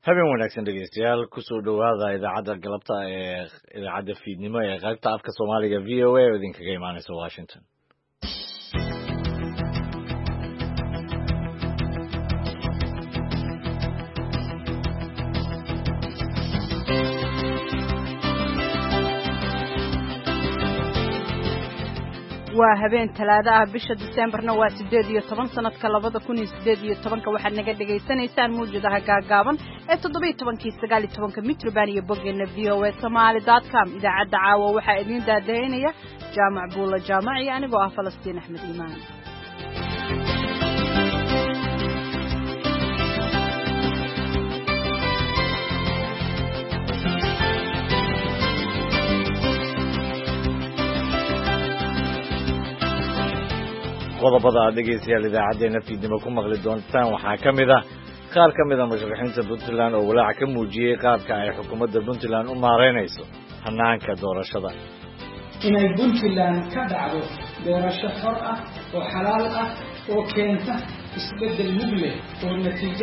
Habeen wanaagsan dhegeystayaal kusoo dhawaada idaacadda galabta ee idaacadda fiidnimo ee qaybta afka Soomaaliga VOA oo idinkaga imaanaysa Washington. waa habeen talaado ah bisha December-na waa 18 sanadka 2018 waxaad naga dhageysanaysaan muujadaha gaagaaban ee 17-19 mitroband iyo boggeena voasomali.com idaacadda caawa waxaa idin daadaynaya jaamac buula jaamac iyo anigoo ah Falastiin Axmed Iimaan. qodobada aad dhegeystayaal idaacadeena fiidnimo ku maqli doontaan waxaa ka mid ah qaar ka mid ah musharaxiinta Puntland oo walaac ka muujiyay qaabka ay xukuumadda Puntland u maareynayso hanaanka doorashada inay Puntland ka dhacdo doorasho xor ah oo xalaal ah oo keenta isbedel mug leh oo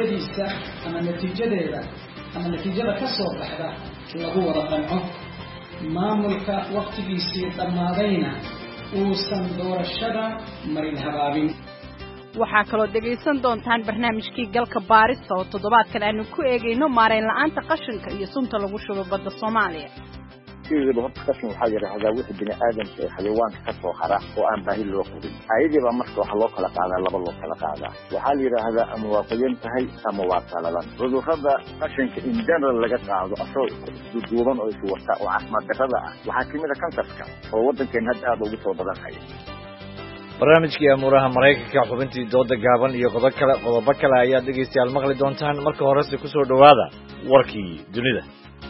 natiijada ka soo baxda lagu wada qanco maamulka waqtigiisii dhammaadayna uusan doorashada marin habaabin. waxaa kaloo dhegaysan doontaan barnaamijkii galka baarista oo toddobaadkan aanu ku eegayno maareyn la'aanta qashinka iyo sunta lagu shubo badda Soomaaliya. sidoo horta qashin waxaa yiraahdaa wixii bini aadamka ee xayawaanka ka soo hara oo aan baahi loo qabin ayadiiba marka waxa loo kala qaadaa laba loo kala qaadaa waxaa la yiraahdaa ama waa qoyan tahay ama waa qalalan cudurrada qashinka in general laga qaado asoo duuban oo isu wata oo caafimaad darrada ah waxaa kamid ah kansarka oo waddankeena hadda aad ugu soo badanaya. barnaamijkii amuuraha Mareykanka xubintii dooda gaaban iyo qodobo kale ayaa dhegeystayaal maqli doontaan marka horese ku soo dhawaada warkii dunida.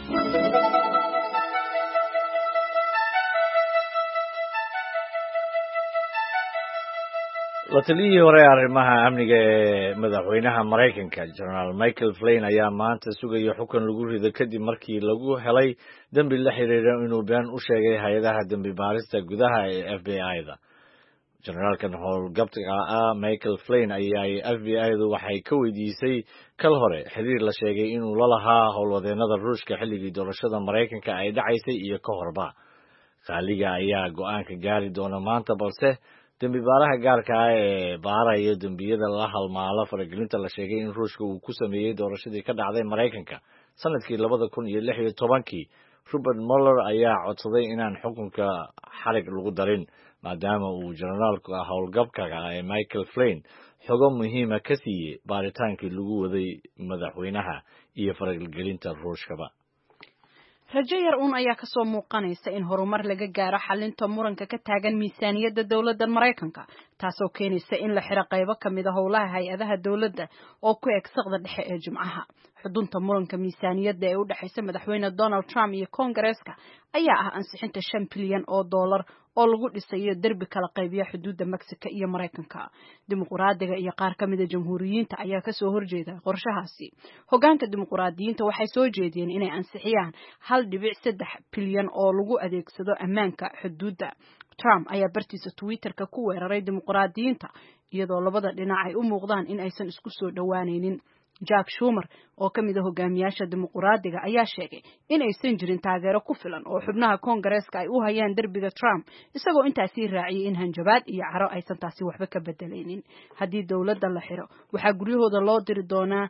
la taliyihii hore arrimaha amniga ee madaxweynaha Mareykanka General Michael Flynn ayaa maanta sugaya xukun lagu rido kadib markii lagu helay dambi la xiriira inuu been u sheegay hay'adaha dambi baarista gudaha ee FBI-da. generaalkan howlgabka ah Michael Flynn ayaa FBI-du waxay ka weydiisay kal hore xiriir la sheegay inuu la lahaa howlwadeennada Ruushka xilligii doorashada Mareykanka ay dhacaysay iyo ka horba. qaaliga ayaa go'aanka gaari doona maanta balse dambi baaraha gaarka ah ee baaraya dambiyada la halmaala faragelinta la sheegay in Ruushka uu ku sameeyay doorashadii ka dhacday Mareykanka sanadkii 2016 Robert Mueller ayaa codsaday inaan xukunka xarig lagu darin maadaama uu generaalku howlgabka ee Michael Flynn xogo muhiim ah ka siiyay baaritaankii lagu waday madaxweynaha iyo faragelinta Ruushkaba. rajo yar ayaa ka soo muuqanaysa in horumar laga gaaro xalinta muranka ka taagan miisaaniyadda dawladda Mareykanka taasoo keenaysa in la xiro qaybo kamid ah howlaha hay'adaha dawladda oo ku eg saqda dhexe ee Jimcaha. xudunta muranka miisaaniyadda ee u dhaxaysa madaxweyne Donald Trump iyo Congress-ka ayaa ah ansixinta $5 bilyan oo lagu dhisayo darbi kala qaybiya xuduudda Mexico iyo Mareykanka. dimuqraadiga iyo qaar kamid ah jamhuuriyiinta ayaa ka soo horjeeda qorshahaasi. hoggaanka dimuqraadiyiinta waxay soo jeediyeen inay ansixiyaan $1.3 bilyan oo lagu adeegsado ammaanka xuduudda. Trump ayaa bartiisa Twitter-ka ku weeraray dimuqraadiyiinta iyadoo labada dhinac ay u muuqdaan in aysan isku soo dhawaanaynin. Jack Schumer oo kamid ah hogaamiyaasha dimuqraadiga ayaa sheegay in aysan jirin taageero ku filan oo xubnaha Congress-ka ay u hayaan darbiga Trump isagoo intaasi raaciyay in hanjabaad iyo caro aysan taasi waxba ka bedelaynin. haddii dawladda la xiro waxaa guryahooda loo diri doonaa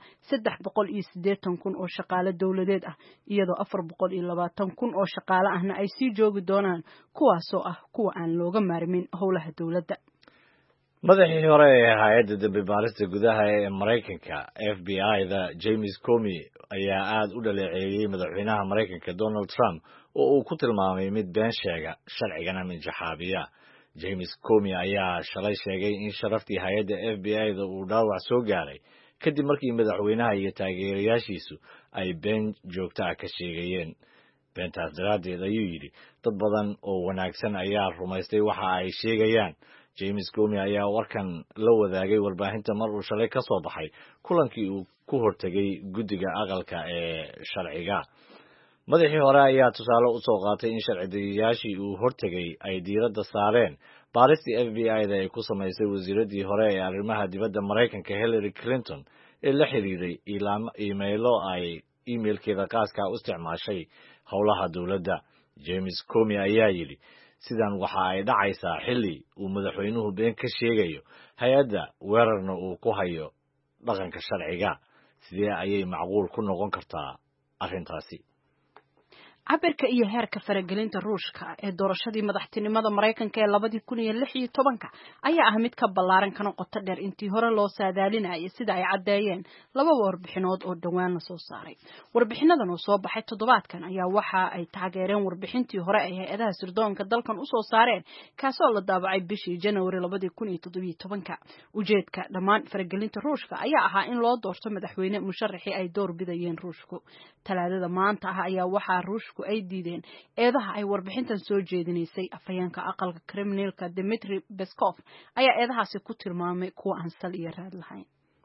380,000 oo shaqaale dawladeed ah iyadoo 420,000 oo shaqaale ahna ay sii joogi doonaan kuwaasoo ah kuwa aan looga maarmin howlaha dawladda. madaxii hore ee hay'adda dambi baarista gudaha ee Mareykanka FBI-da James Comey ayaa aad u dhaleeceeyay madaxweynaha Mareykanka Donald Trump oo uu ku tilmaamay mid been sheega sharcigana minjaxaabiya. James Comey ayaa shalay sheegay in sharaftii hay'adda FBI-da uu dhaawac soo gaaray kadib markii madaxweynaha iyo taageerayaashiisu ay been joogto ah ka sheegayeen. beentaas daraaddeed ayuu yidhi dad badan oo wanaagsan ayaa rumaystay waxa ay sheegayaan. James Comey ayaa warkan la wadaagay warbaahinta mar uu shalay ka soo baxay kulankii uu ku hortagay guddiga aqalka ee sharciga. madaxii hore ayaa tusaale u soo qaatay in sharciyaashii uu hortagay ay diiradda saareen baaristii FBI-da ay ku samaysay wasiiradii hore ee arrimaha dibadda Mareykanka Hillary Clinton ee la xiriiray iimaylo ay emailkeeda qaaska u isticmaashay howlaha dowladda. James Comey ayaa yidhi sidan waxa ay dhacaysaa xilli uu madaxweynuhu been ka sheegayo hay-adda weerarna uu ku hayo dhaqanka sharciga. Sidee ayay macquul ku noqon kartaa arrintaasi? cabirka iyo heerka faragelinta Ruushka ee doorashadii madaxtinimada Mareykanka ee 2016 ayaa ah mid ka ballaaran kana qoto dheer intii hore loo saadaalinayay sida ay cadeeyeen laba warbixinood oo dhawaan la soo saaray. Warbixinadan oo soo baxay toddobaadkan ayaa waxa ay taageereen warbixintii hore ee hay'adaha sirdoonka dalkan u soo saareen kaasoo la daabacay bishii January 2017. Ujeedka dhammaan faragelinta Ruushka ayaa ahaa in loo doorto madaxweyne musharaxii ay door bidayeen Ruushku. Talaadada maanta ah ayaa waxa Ruushku ay diideen eedaha ay warbixintan soo jeedinaysay. Afhayeenka aqalka Kremlin-ka Dmitry Peskov ayaa eedahaasi ku tilmaamay kuwa aan sal iyo raad lahayn.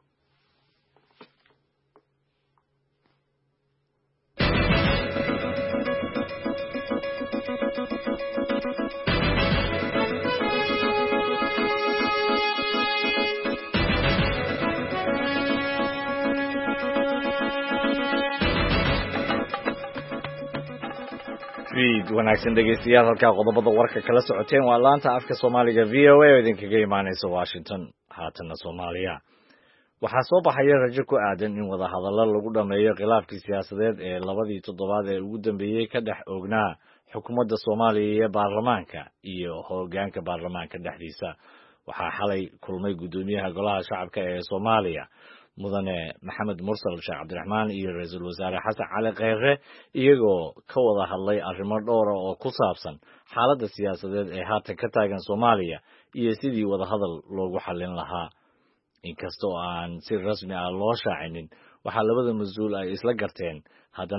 wanaagsan dhegeystayaal, halka qodobada warka kala socoteen waa laanta afka Soomaaliga VOA oo idinkaga imaanaysa Washington. Haatana Soomaaliya waxaa soo baxaya rajo ku aadan in wada hadallo lagu dhameeyo khilaafkii siyaasadeed ee labadii toddobaad ee ugu dambeeyay ka dhex oognaa xukuumadda Soomaaliya iyo baarlamaanka iyo hoggaanka baarlamaanka dhexdiisa. Waxaa xalay kulmay gudoomiyaha golaha shacabka ee Soomaaliya mudane Maxamed Mursal Sheekh Cabdiraxmaan iyo ra'iisul wasaare Xasan Cali Kheyre iyagoo ka wada hadlay arrimo dhowr ah oo ku saabsan xaaladda siyaasadeed ee haatan ka taagan Soomaaliya iyo sidii wada hadal loogu xallin lahaa. Inkastoo aan si rasmi ah loo shaacinin waxaa labada mas'uul ay isla garteen, haddana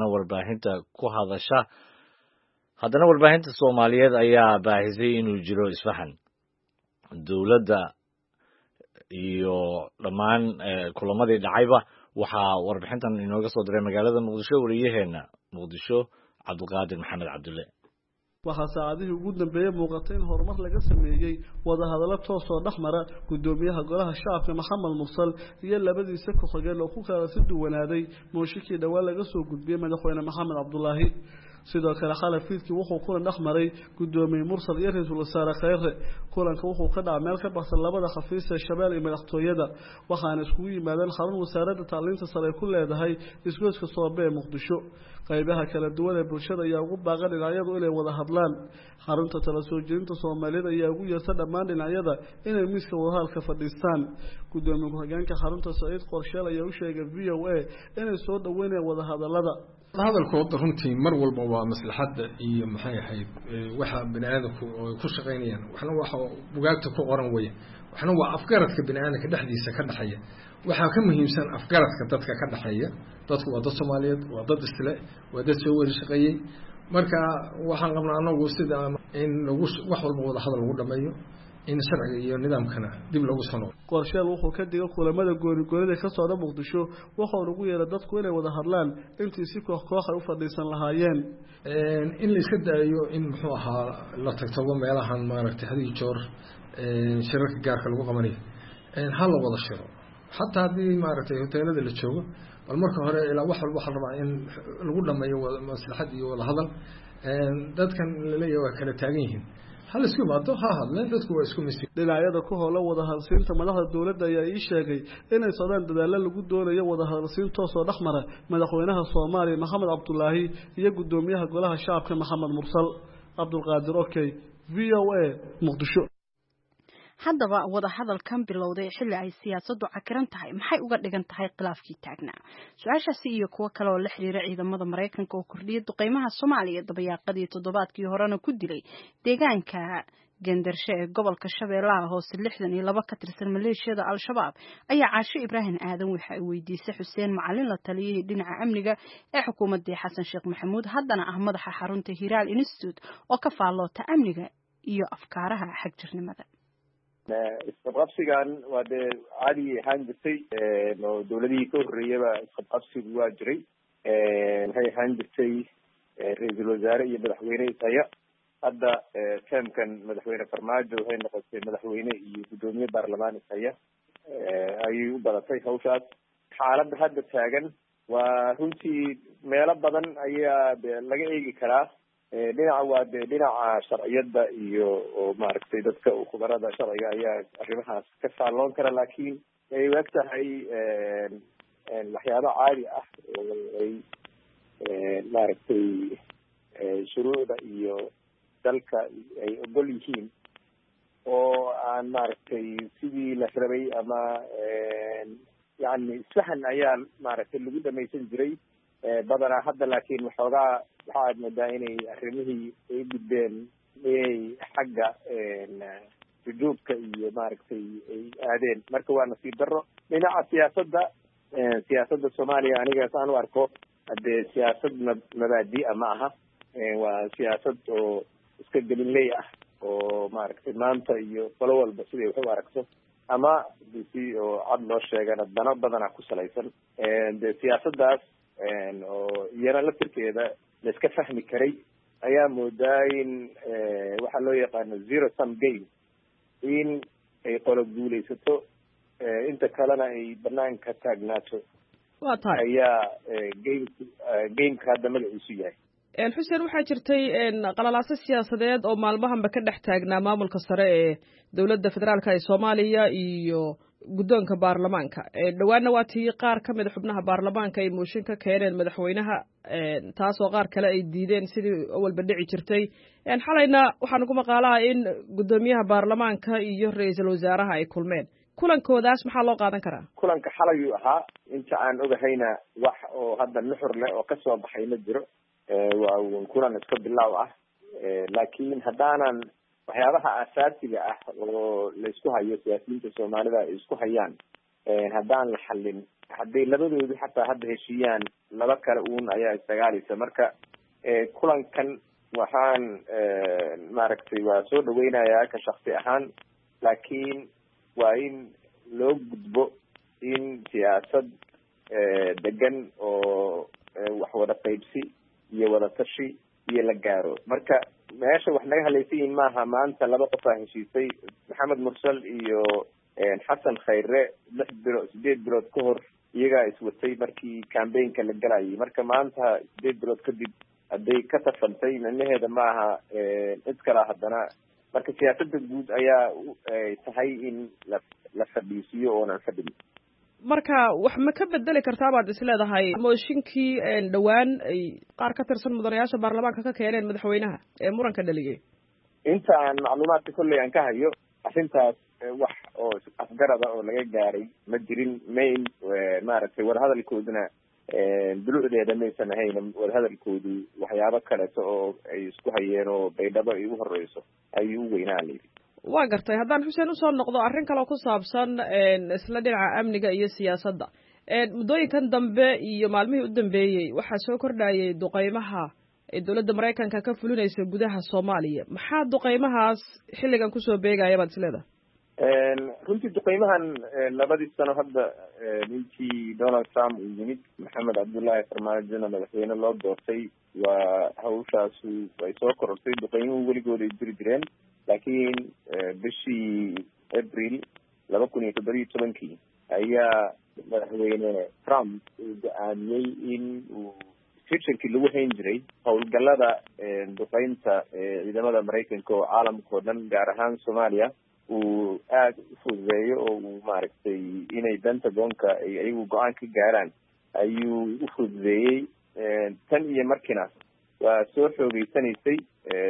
warbaahinta Soomaaliyeed ayaa baahisay inuu jiro isfahan. Dowladda iyo dhammaan kulamadii dhacayba waxaa warbixintan inooga soo diray magaalada Muqdisho wariyaheena Muqdisho Cabdulqaadir Maxamed Cabdulle. waxaa saacadihii ugu dambeeyay muuqatay in horumar laga sameeyay wada hadallo toos oo dhexmara gudoomiyaha golaha shacabka Maxamed Mursal iyo labadiisa ku-xigeen oo ku kala si duwanaaday mooshikii dhawaan laga soo gudbiyay madaxweyne Maxamed Cabdullaahi. sidoo kale xalafidkii wuxuu kuna dhaxmaray gudoomiye Mursal iyo ra'iisul wasaare Kheyre. kulanka wuxuu ka dhacay meel ka baxsan labada xafiis ee Shabeelle iyo madaxtooyada, waxaana iskugu yimaadeen xarun wasaaradda tacliinta sare ku leedahay isgoyska Soobe ee Muqdisho. qaybaha kala duwan ee bulshada ayaa ugu baaqan dhinacyadu inay wada hadlaan. xarunta tala soo jeedinta Soomaaliyeed ayaa ugu yeertay dhammaan dhinacyada inay miiska wada hadalka fadhiistaan. gudoomiye ku-xigeenka xarunta Saciid Qorsheel ayaa u sheegay VOA inay soo dhaweynayaan wada hadallada. hadalkooda runtii mar walba waa maslaxadda iyo maxay ahayd waxa bini'aadamku ku shaqeynayaan. waxna waxa bugaagta ku qoran weeye, waxna waa afgaradka bini'aadamka dhexdiisa ka dhaxaya. waxaa ka muhiimsan afgaradka dadka ka dhaxaya. dadku waa dad Soomaaliyeed, waa dad isla, waa dad soo wada shaqeeyay. marka waxaan qabnaa anagu sida in wax walba wada hadal lagu dhameeyo, in sharciga iyo nidaamkana dib lagu sano. Qorsheel wuxuu ka digay kulamada gooni-goonida ka socda Muqdisho wuxuu ugu yeeray dadku inay wada hadlaan intii si koox ay u fadhiisan lahaayeen. in la iska daayo in muxuu ahaa la tagtago meelahan maaragtay hadii joor shirarka gaarka lagu qabanayo. hal la wada shiro xataa hadii maaragtay hoteelada la joogo, bal marka hore ilaa wax walba waxa rabaa in lagu dhameeyo maslaxad iyo wada hadal. dadkan la leeyahay waa kala taagan yihiin, hal isku baado ha hadleen dadku waa isku misii. dhinacyada ku howla wada hadalsiinta madaxda dowladda ayaa ii sheegay inay socdaan dadaalo lagu doonayo wada hadalsiin toos oo dhexmara madaxweynaha Soomaaliya Maxamed Cabdullaahi iyo gudoomiyaha golaha shacabka Maxamed Mursal. Cabdulqaadir Okay, VOA Muqdisho. haddaba wada hadalkan bilowday xilli ay siyaasaddu cakiran tahay maxay uga dhigan tahay khilaafkii taagnaa. su-aashaasi iyo kuwo kale oo la xiriira ciidamada Mareykanka oo kordhiyay duqeymaha Soomaaliya dabayaaqadii toddobaadkii horena ku dilay deegaanka Gendarshe ee gobolka Shabeellaha Hoose 62 ka tirsan maleeshiyada Al-Shabaab ayaa Caasho Ibraahin Aadan waxa ay weydiisay Xuseen Macalin la taliyay dhinaca amniga ee xukuumadda Xasan Sheekh Maxamuud, haddana ah madaxa xarunta Hiral Institute oo ka faallota amniga iyo afkaaraha xagjirnimada. isqabqabsigan waa dee caadi ahaan jirtay oo dowladihii ka horreeyaba isqabqabsigu waa jiray. waxay ahaan jirtay ra-iisul wasaare iyo madaxweyne ishaya. hadda teemkan madaxweyne Farmaajo waxay noqotay madaxweyne iyo gudoomiye baarlamaan ishaya ayay u badatay hawshaas. xaaladda hadda taagan waa runtii meelo badan ayaa de laga eegi karaa. Dhinaca waa de dhinaca sharciyada iyo oo maaragtay dadka khubarada sharciga ayaa arrimahaas ka faalloon kara, laakiin ay waag tahay waxyaabo caadi ah oo ay maaragtay shuruucda iyo dalka ay ogol yihiin oo aan maaragtay sidii la rabay ama yani isfahan ayaa maaragtay lagu dhamaysan jiray badanaa. hadda laakiin waxoogaa waxa aad moodaa inay arrimihii ay gudbeen inay xagga jujuubka iyo maaragtay ay aadeen. marka waa nasiib darro. dhinaca siyaasadda Soomaaliya aniga saan u arko hadee siyaasad mabaadi'a ma aha, waa siyaasad oo iska gelinley ah oo maaragtay maanta iyo qolo walba siday wax u aragto ama si oo cad loo sheegana dano badana ku salaysan. de siyaasaddaas oo iyana laftirkeeda la iska fahmi karay ayaa moodaa in waxaa loo yaqaano zero sum game, in ay qolo guulaysato inta kalena ay banaanka taagnaato. waa tahay ayaa gameka hadda magaciisu yahay. xuseen, waxaa jirtay qalalaaso siyaasadeed oo maalmahanba ka dhex taagnaa maamulka sare ee dowladda federaalka ee Soomaaliya iyo guddoonka baarlamaanka. dhawaana waa tii qaar ka mid xubnaha baarlamaanka ay mooshin ka keeneen madaxweynaha, taasoo qaar kale ay diideen sidii awalba dhici jirtay. xalayna waxaan ku maqaalaha in guddoomiyaha baarlamaanka iyo ra-iisul wasaaraha ay kulmeen. kulankoodaas maxaa loo qaadan karaa? kulanka xalayuu ahaa. inta aan ogahayna wax oo hadda nuxur leh oo kasoo baxay ma jiro. waa kulan iska bilaaw ah, laakiin haddaanan waxyaabaha asaasiga ah oo la isku hayo siyaasiyiinta Soomaalida ay isku hayaan haddaan la xallin, hadday labadoodu xataa hadda heshiiyaan, laba kale uun ayaa isdagaalaysa. marka kulankan waxaan maaragtay waa soo dhaweynayaa ka shaksi ahaan, laakiin waa in loo gudbo in siyaasad degan oo wax wada qaybsi iyo wada tashi iyo la gaaro. marka meesha wax naga halaysan yihiin maaha maanta laba qof aa heshiisay. maxamed mursal iyo xasan khayre 8 bilood ka hor iyagaa iswatay markii campaignka la galayay. marka maanta 8 bilood kadib hadday ka tafantay micnaheeda maaha cid kala haddana. marka siyaasadda guud ayaa tahay in la fadhiisiyo oonan fadhin. marka wax ma ka bedeli kartaa baad isleedahay mooshinkii dhawaan ay qaar ka tirsan mudanayaasha baarlamaanka ka keeneen madaxweynaha ee muranka dhaligay? inta aan macluumaadka kolley aan ka hayo, arrintaas wax oo afgarada oo laga gaaray ma jirin. main maaragtay wadahadalkooduna dulucdeeda maysan ahayn. wadahadalkoodu waxyaabo kaleeto oo ay isku hayeen oo baydhabo ay ugu horeyso ayuu u weynaanayay. waa gartay. haddaan xuseen usoo noqdo arrin kale oo ku saabsan isla dhinaca amniga iyo siyaasadda, muddooyinkan dambe iyo maalmihii u dambeeyey waxaa soo kordhayay duqeymaha ay dowladda Maraykanka ka fulinaysa gudaha Soomaaliya. maxaa duqeymahaas xilligan kusoo beegaya baad isleedahay? runtii duqeymahan labadii sano hadda ninkii Donald Trump uu yimid, Maxamed Cabdullaahi Farmaajona madaxweyne loo doortay, waa hawshaasu ay soo korortay. duqeymuhu weligood ay jiri jireen, laakiin bishii April 2017 ayaa madaxweyne Trump uu go-aamiyey in uu restrictionkii lagu hayn jiray howlgallada duqeynta ciidamada Maraykanka oo caalamka oo dhan gaar ahaan Soomaaliya uu aada u fududeeyo oo uu maaragtay inay Pentagonka ay ayagu go-aan ka gaaraan ayuu u fududeeyey. tan iyo markiina waa soo xoogeysanaysay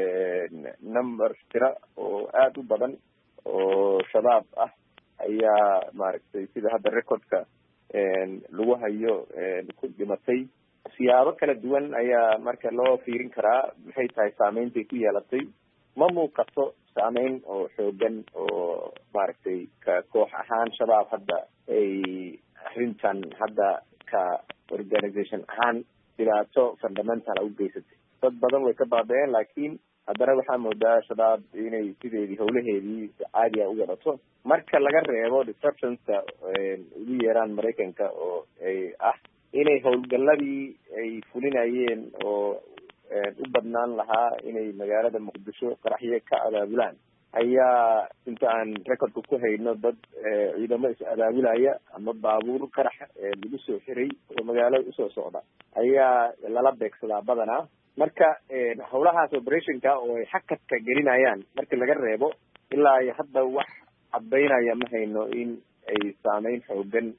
number tira oo aada u badan oo shabaab ah ayaa maaragtay sida hadda recordka lagu hayo ku dhimatay. siyaabo kala duwan ayaa marka loo fiirin karaa maxay tahay saameynta ku yeelatay. ma muuqato saameyn oo xoogan oo maaragtay ka koox ahaan shabaab hadda ay arrintan hadda ka organization ahaan dhibaato fundamental u geysatay. dad badan way ka baaba'een, laakiin haddana waxaa moodaa shabaab inay sideedii howlaheedii caadiya u wadato marka laga reebo disruptionska ugu yeeraan Maraykanka oo ay ah inay howlgalladii ay fulinayeen oo u badnaan lahaa inay magaalada Muqdisho qaraxyo ka abaabulaan ayaa inta aan recordka ku hayno dad ciidamo is-abaabulaya ama baabuur qarax lagu soo xiray oo magaalada usoo socda ayaa lala beegsadaa badanaa. marka howlahaas operationka oo ay xakadka gelinayaan marka laga reebo ilaa iyo hadda wax caddaynaya ma hayno in ay saameyn xoogan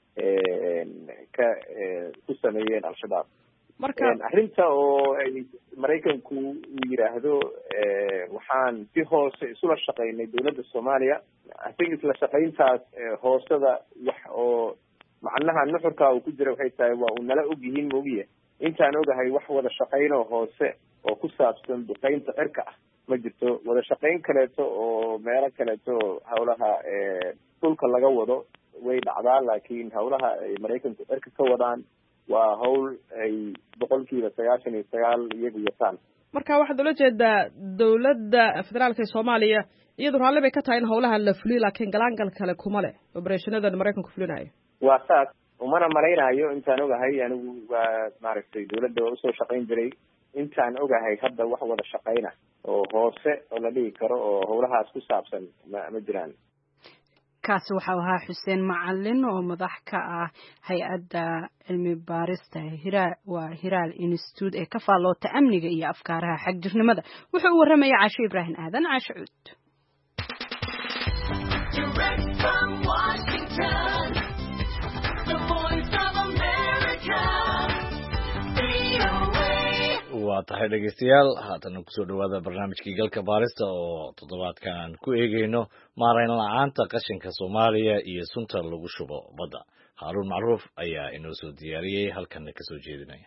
ku sameeyeen al-shabaab. marka arrinta oo ay maraykanku uu yidhaahdo waxaan si hoose isula shaqaynay dawladda Soomaaliya. I think isla shaqayntaas hoosada wax oo macnaha nuxurka uu ku jira waxay tahay waa uu nala ogyihiin moogiye intaan ogahay wax wada shaqayn oo hoose oo ku saabsan duqeynta cirka ah ma jirto. wada shaqayn kaleeto oo meelo kaleeto howlaha dhulka laga wado way dhacdaa, laakiin howlaha ay maraykanku cirka ka wadaan waa hawl ay 99% iyagu yataan. marka waxaad ula jeedaa dawladda federaalka ee Soomaaliya iyadu raalli bay ka tahay in howlaha la fuliyo laakiin galaangal kale kuma leh operationada maraykanku fulinayo. waa saas umana malaynayo intaan ogahay anigu waa maaragtay dawladda waa usoo shaqayn jiray. intaan ogahay hadda wax wada shaqayna oo hoose oo la dhigi karo oo howlahaas ku saabsan ma jiraan. kaasi waxa uu ahaa Xuseen Macalin oo madax ka ah hay'adda cilmi baarista Hiraal Institute ee ka faaloota amniga iyo afkaaraha xagjirnimada. wuxuu u waramay Caasho Ibrahim Aadan. Caasho Cuud. waa tahay dhegeystayaal haatan kusoo dhawaada barnaamijkii galka baarista oo toddobaadkan aan ku eegeyno maarayn la-aanta qashinka Soomaaliya iyo sunta lagu shubo badda. Haaruun Macruuf ayaa inoo soo diyaariyey halkanna ka soo jeedinaya.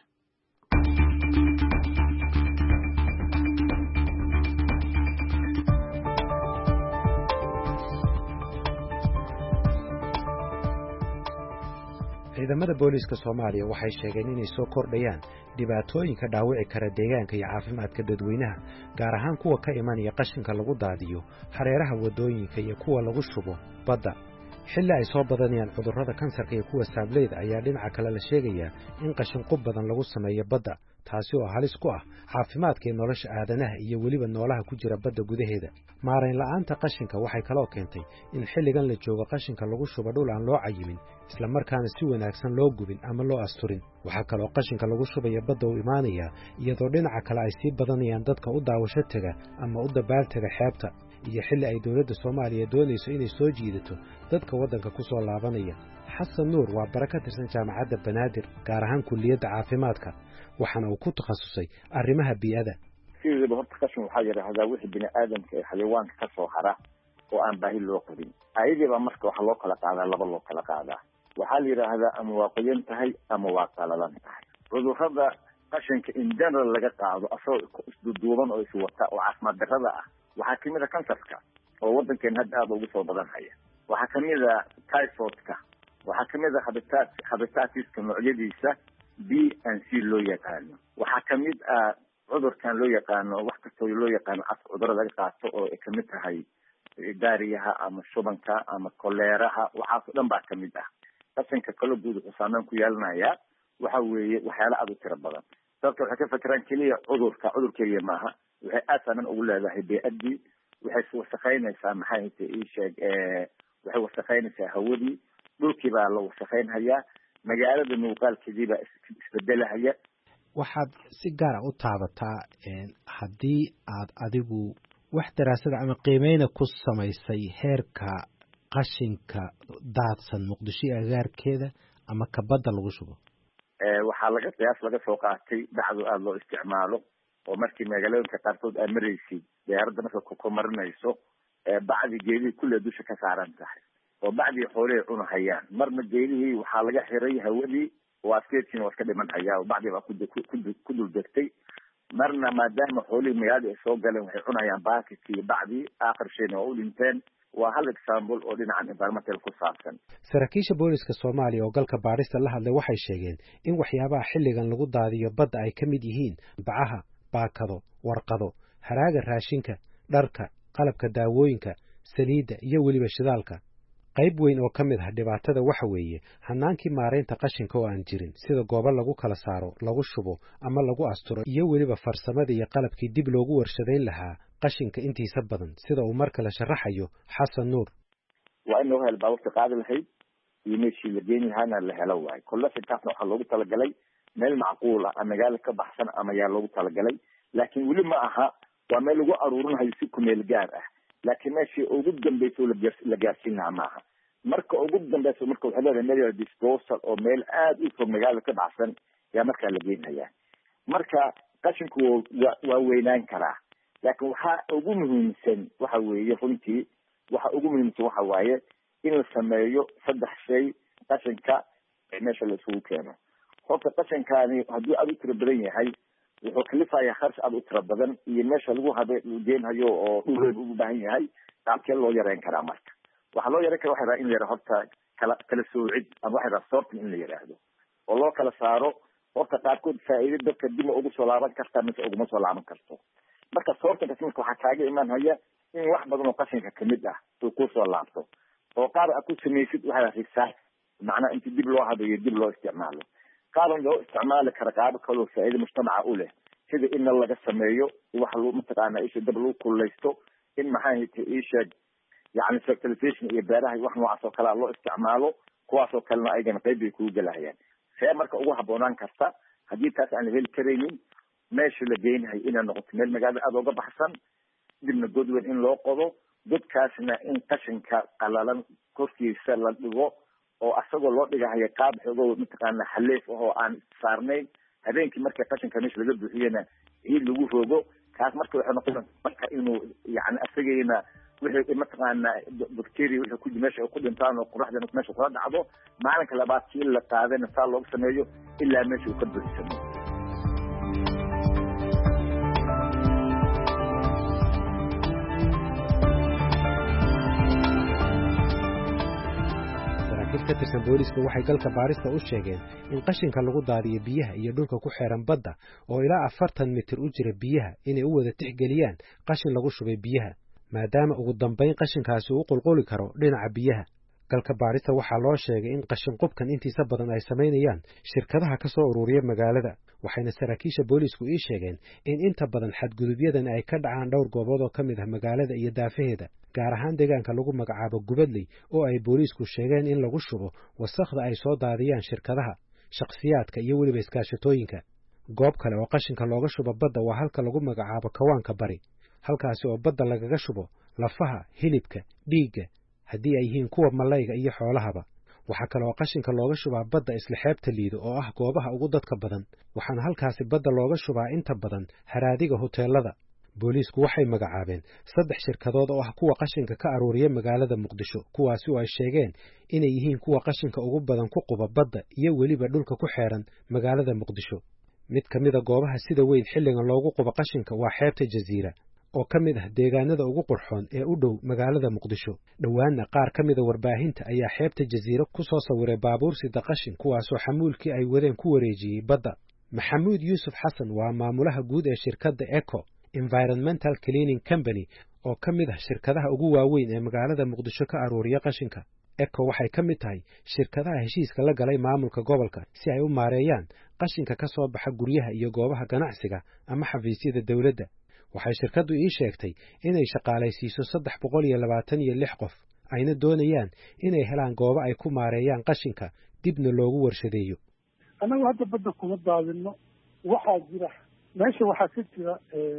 ciidamada booliska Soomaaliya waxay sheegeen inay soo kordhayaan dhibaatooyinka dhaawici kara deegaanka iyo caafimaadka dadweynaha, gaar ahaan kuwa ka imanaya qashinka lagu daadiyo hareeraha wadooyinka iyo kuwa lagu shubo badda. xilli ay soo badanayaan cudurrada kansarka iyo kuwa saableyda ayaa dhinaca kale la sheegayaa in qashin qub badan lagu sameeyo badda, taasi oo halis ku ah caafimaadka iyo nolosha aadanaha iyo weliba noolaha ku jira badda gudaheeda. maarayn la'aanta qashinka waxay kaloo keentay in xilligan la joogo qashinka lagu shubo dhul aan loo cayimin, isla markaana si wanaagsan loo gubin ama loo asturin. waxaa kaloo qashinka lagu shubaya badda u imaanaya iyadoo dhinaca kale ay sii badanayaan dadka u daawasho tega ama u dabaaltega xeebta, iyo xilli ay dawladda Soomaaliya doonayso inay soo jiidato dadka waddanka ku soo laabanaya. Xasan Nuur waa bara ka tirsan jaamacadda Banaadir, gaar ahaan kulliyadda caafimaadka, waxaana uu ku takhasusay arrimaha bii'ada. sidaba horta qashin waxaa yidhaahdaa wixii bini aadamka ee xayawaanka ka soo hara oo aan baahi loo qabin. ayadiiba marka waxaa loo kala qaadaa laba loo kala qaadaa. waxaa la yidhaahdaa ama waa qoyan tahay ama waa qalalan tahay. cudurrada qashinka in general laga qaado asagoo isduuduuban oo iswata oo caafimaad darrada ah waxaa kamid a kansarka oo waddankeena hadda aada ugu soo badan haya. waxaa kamid a typhoidka, waxaa kamid a habitatiska noocyadiisa B and C loo yaqaano. waxaa kamid a cudurkan loo yaqaano wax kastoo loo yaqaano cudurada laga qaato oo ay kamid tahay daariyaha ama shubanka ama koleeraha, waxaas oo dhan baa kamid ah. qashinka kala guud wuxuu saameyn ku yeelanayaa waxa weeye waxyaala aad u tiro badan. dadka waxay ka fikiraan keliya cudur keliya maaha, waxay aad saameyn ugu leedahay bey'adii, waxay wasakhaynaysaa maxay ii sheeg waxay wasakhaynaysaa hawadii, dhulkii baa la wasakhaynhayaa, magaalada muuqaalkeedii baa isbedelahaya. waxaad si gaar ah u taabataa haddii aad adigu wax daraasada ama qiimeyna ku samaysay heerka qashinka daadsan Muqdisho iyo agaarkeeda ama kabadda lagu shubo. waxaa laga qiyaas laga soo qaatay bacdu aada loo isticmaalo oo markii magaalooyinka qaarkood aad maraysid diyaaradda marka ku marinayso bacdi geedihii kulle dusha ka saaran tahay oo bacdii xoolihii cunahayaan. marna geedihii waxaa laga xiray hawadii oo askeedkiina waa iska dhiman hayaa oo bacdii baa ku dul degtay. marna maadaama xoolihii magaalada ay soo galeen waxay cunayaan baakidkii iyo bacdii aakhir shayna waa u dhinteen. waa hal example oo dhinacan environmental ku saabsan. saraakiisha booliska Soomaaliya oo galka baarista la hadlay waxay sheegeen in waxyaabaha xilligan lagu daadiyo badda ay ka mid yihiin bacaha, baakado, warqado, haraaga raashinka, dharka, qalabka daawooyinka, saliidda iyo weliba shidaalka. qayb weyn oo ka mid ah dhibaatada waxa weeye hanaankii maaraynta qashinka oo aan jirin, sida goobo lagu kala saaro, lagu shubo ama lagu asturo, iyo weliba farsamada iyo qalabkii dib loogu warshadayn lahaa qashinka intiisa badan sida uu mar kale sharaxayo xasan nuur. waa in loo helo baabuurta qaadi lahayd iyo meeshii la geyn lahaana la helo waayo kollasitaasna waxaa loogu talagalay meel macquul ah magaalo ka baxsan ama yaa loogu talagalay laakiin weli ma aha waa meel lagu aruurinayo si kumeel gaar ah laakiin meeshii ugu dambaysa la gaarsiin lahaa maaha marka ugu dambaysa marka waxaa leedahay meel disposal oo meel aada u fog magaalo ka baxsan yaa markaa la geenhayaa marka qashinku waa weynaan karaa laakiin waxaa ugu muhiimsan waxa weeye runtii waxa ugu muhiimsan waxa waaye in la sameeyo 3 shay qashinka meesha la isugu keeno horta qashinkaani haddii aad u tiro badan yahay wuxuu kalifayaa kharash aad u tiro badan iyo meesha lagu geenhayo oo dhul u baahan yahay qaabkee loo yareyn karaa marka waxaa loo yareyn karaa waxaa in la yara horta kala soocid ama waxaa sorting in la yiraahdo oo loo kala saaro horta qaarkood faa'iido dadka dib ugu soo laaban karta mise uguma soo laaban karto marka sortingka marka waxaa kaaga imaanaya in wax badan oo qashinka kamid ah uu ku soo laabto oo qaar aad ku samaysid waxaa recycle macnaha inta dib loo habeeyo dib loo isticmaalo qaar loo isticmaali kara qaab kale oo faa'iido mujtamaca u leh sida in laga sameeyo wax loo mataqaana isha dab loo kuleysto in maxaa haytay isha yani fertilization iyo beeraha wax noocaas oo kale loo isticmaalo kuwaas oo kalena ayagana qayb ay ku galayaan see marka ugu haboonaan karta haddii taas aan heli karaynin meesha la geenahay inay noqoto meel magaalada aad uga baxsan dibna godweyn in loo qodo godkaasna in qashinka qalalan korkiisa la dhigo oo asagoo loo dhigahayo qaab xogo mataqaana xaleef oo aan saarnayn habeenkii markii qashinka meesha laga buuxiyana ciid lagu rogo kaas marka waxay noqon marka inuu yani asagayna wixii mataqaana bacteria wixii ku meesha ku dhintaan oo quraxda meesha kula dhacdo maalinka labaad kii la qaadana saa loogu sameeyo ilaa meesha uu ka buuxsamo ka tirsan booliska waxay galka baarista u sheegeen in qashinka lagu daadiyo biyaha iyo dhulka ku xeeran badda oo ilaa 40 mitir u jira biyaha inay u wada tixgeliyaan qashin lagu shubay biyaha maadaama ugu dambeyn qashinkaasi uu qulquli karo dhinaca biyaha galka baarista waxaa loo sheegay in qashin qubkan intiisa badan ay sameynayaan shirkadaha ka soo ururiya magaalada waxayna saraakiisha boolisku ii sheegeen in inta badan xadgudubyadan ay ka dhacaan dhowr goobood oo ka mid ah magaalada iyo daafaheeda gaar ahaan deegaanka lagu magacaabo Gubadley oo ay boolisku sheegeen in lagu shubo wasakhda ay soo daadiyaan shirkadaha shakhsiyaadka iyo waliba iskaashatooyinka goob kale oo qashinka looga shubo badda waa halka lagu magacaabo Kawaanka Bari halkaasi oo badda lagaga shubo lafaha hilibka dhiigga haddii ay yihiin kuwa malayga iyo xoolahaba waxa kale oo qashinka looga shubaa badda isla xeebta Liido oo ah goobaha ugu dadka badan waxaana halkaasi badda looga shubaa inta badan haraadiga hoteelada boolisku waxay magacaabeen 3 shirkadood oo ah kuwa qashinka ka aruuriya magaalada Muqdisho kuwaasi oo ay sheegeen inay yihiin kuwa qashinka ugu badan ku quba badda iyo waliba dhulka ku xeeran magaalada Muqdisho mid kamida goobaha sida weyn xilligan loogu quba qashinka waa xeebta Jaziira oo kamid ah deegaanada ugu qurxoon ee u dhow magaalada Muqdisho dhawaana qaar kamida warbaahinta ayaa xeebta Jaziira ku soo sawiray baabuur sida qashin kuwaas oo xamuulkii ay wadeen ku wareejiyay badda Maxamuud Yuusuf Xasan waa maamulaha guud ee shirkadda Eco Environmental Cleaning Company oo kamid ah shirkadaha ugu waaweyn ee magaalada Muqdisho ka aruuriya qashinka Eco waxay kamid tahay shirkadaha heshiiska la galay maamulka gobolka si ay u maareeyaan qashinka ka soo baxa guryaha iyo goobaha ganacsiga ama xafiisyada dawladda waxay shirkadu ii sheegtay inay shaqaalaysiiso 326 qof ayna doonayaan inay helaan goobo ay ku maareeyaan qashinka dibna loogu warshadeeyo anagu hadda badda kuma daadino waxaa jira meesha waxaa ka jira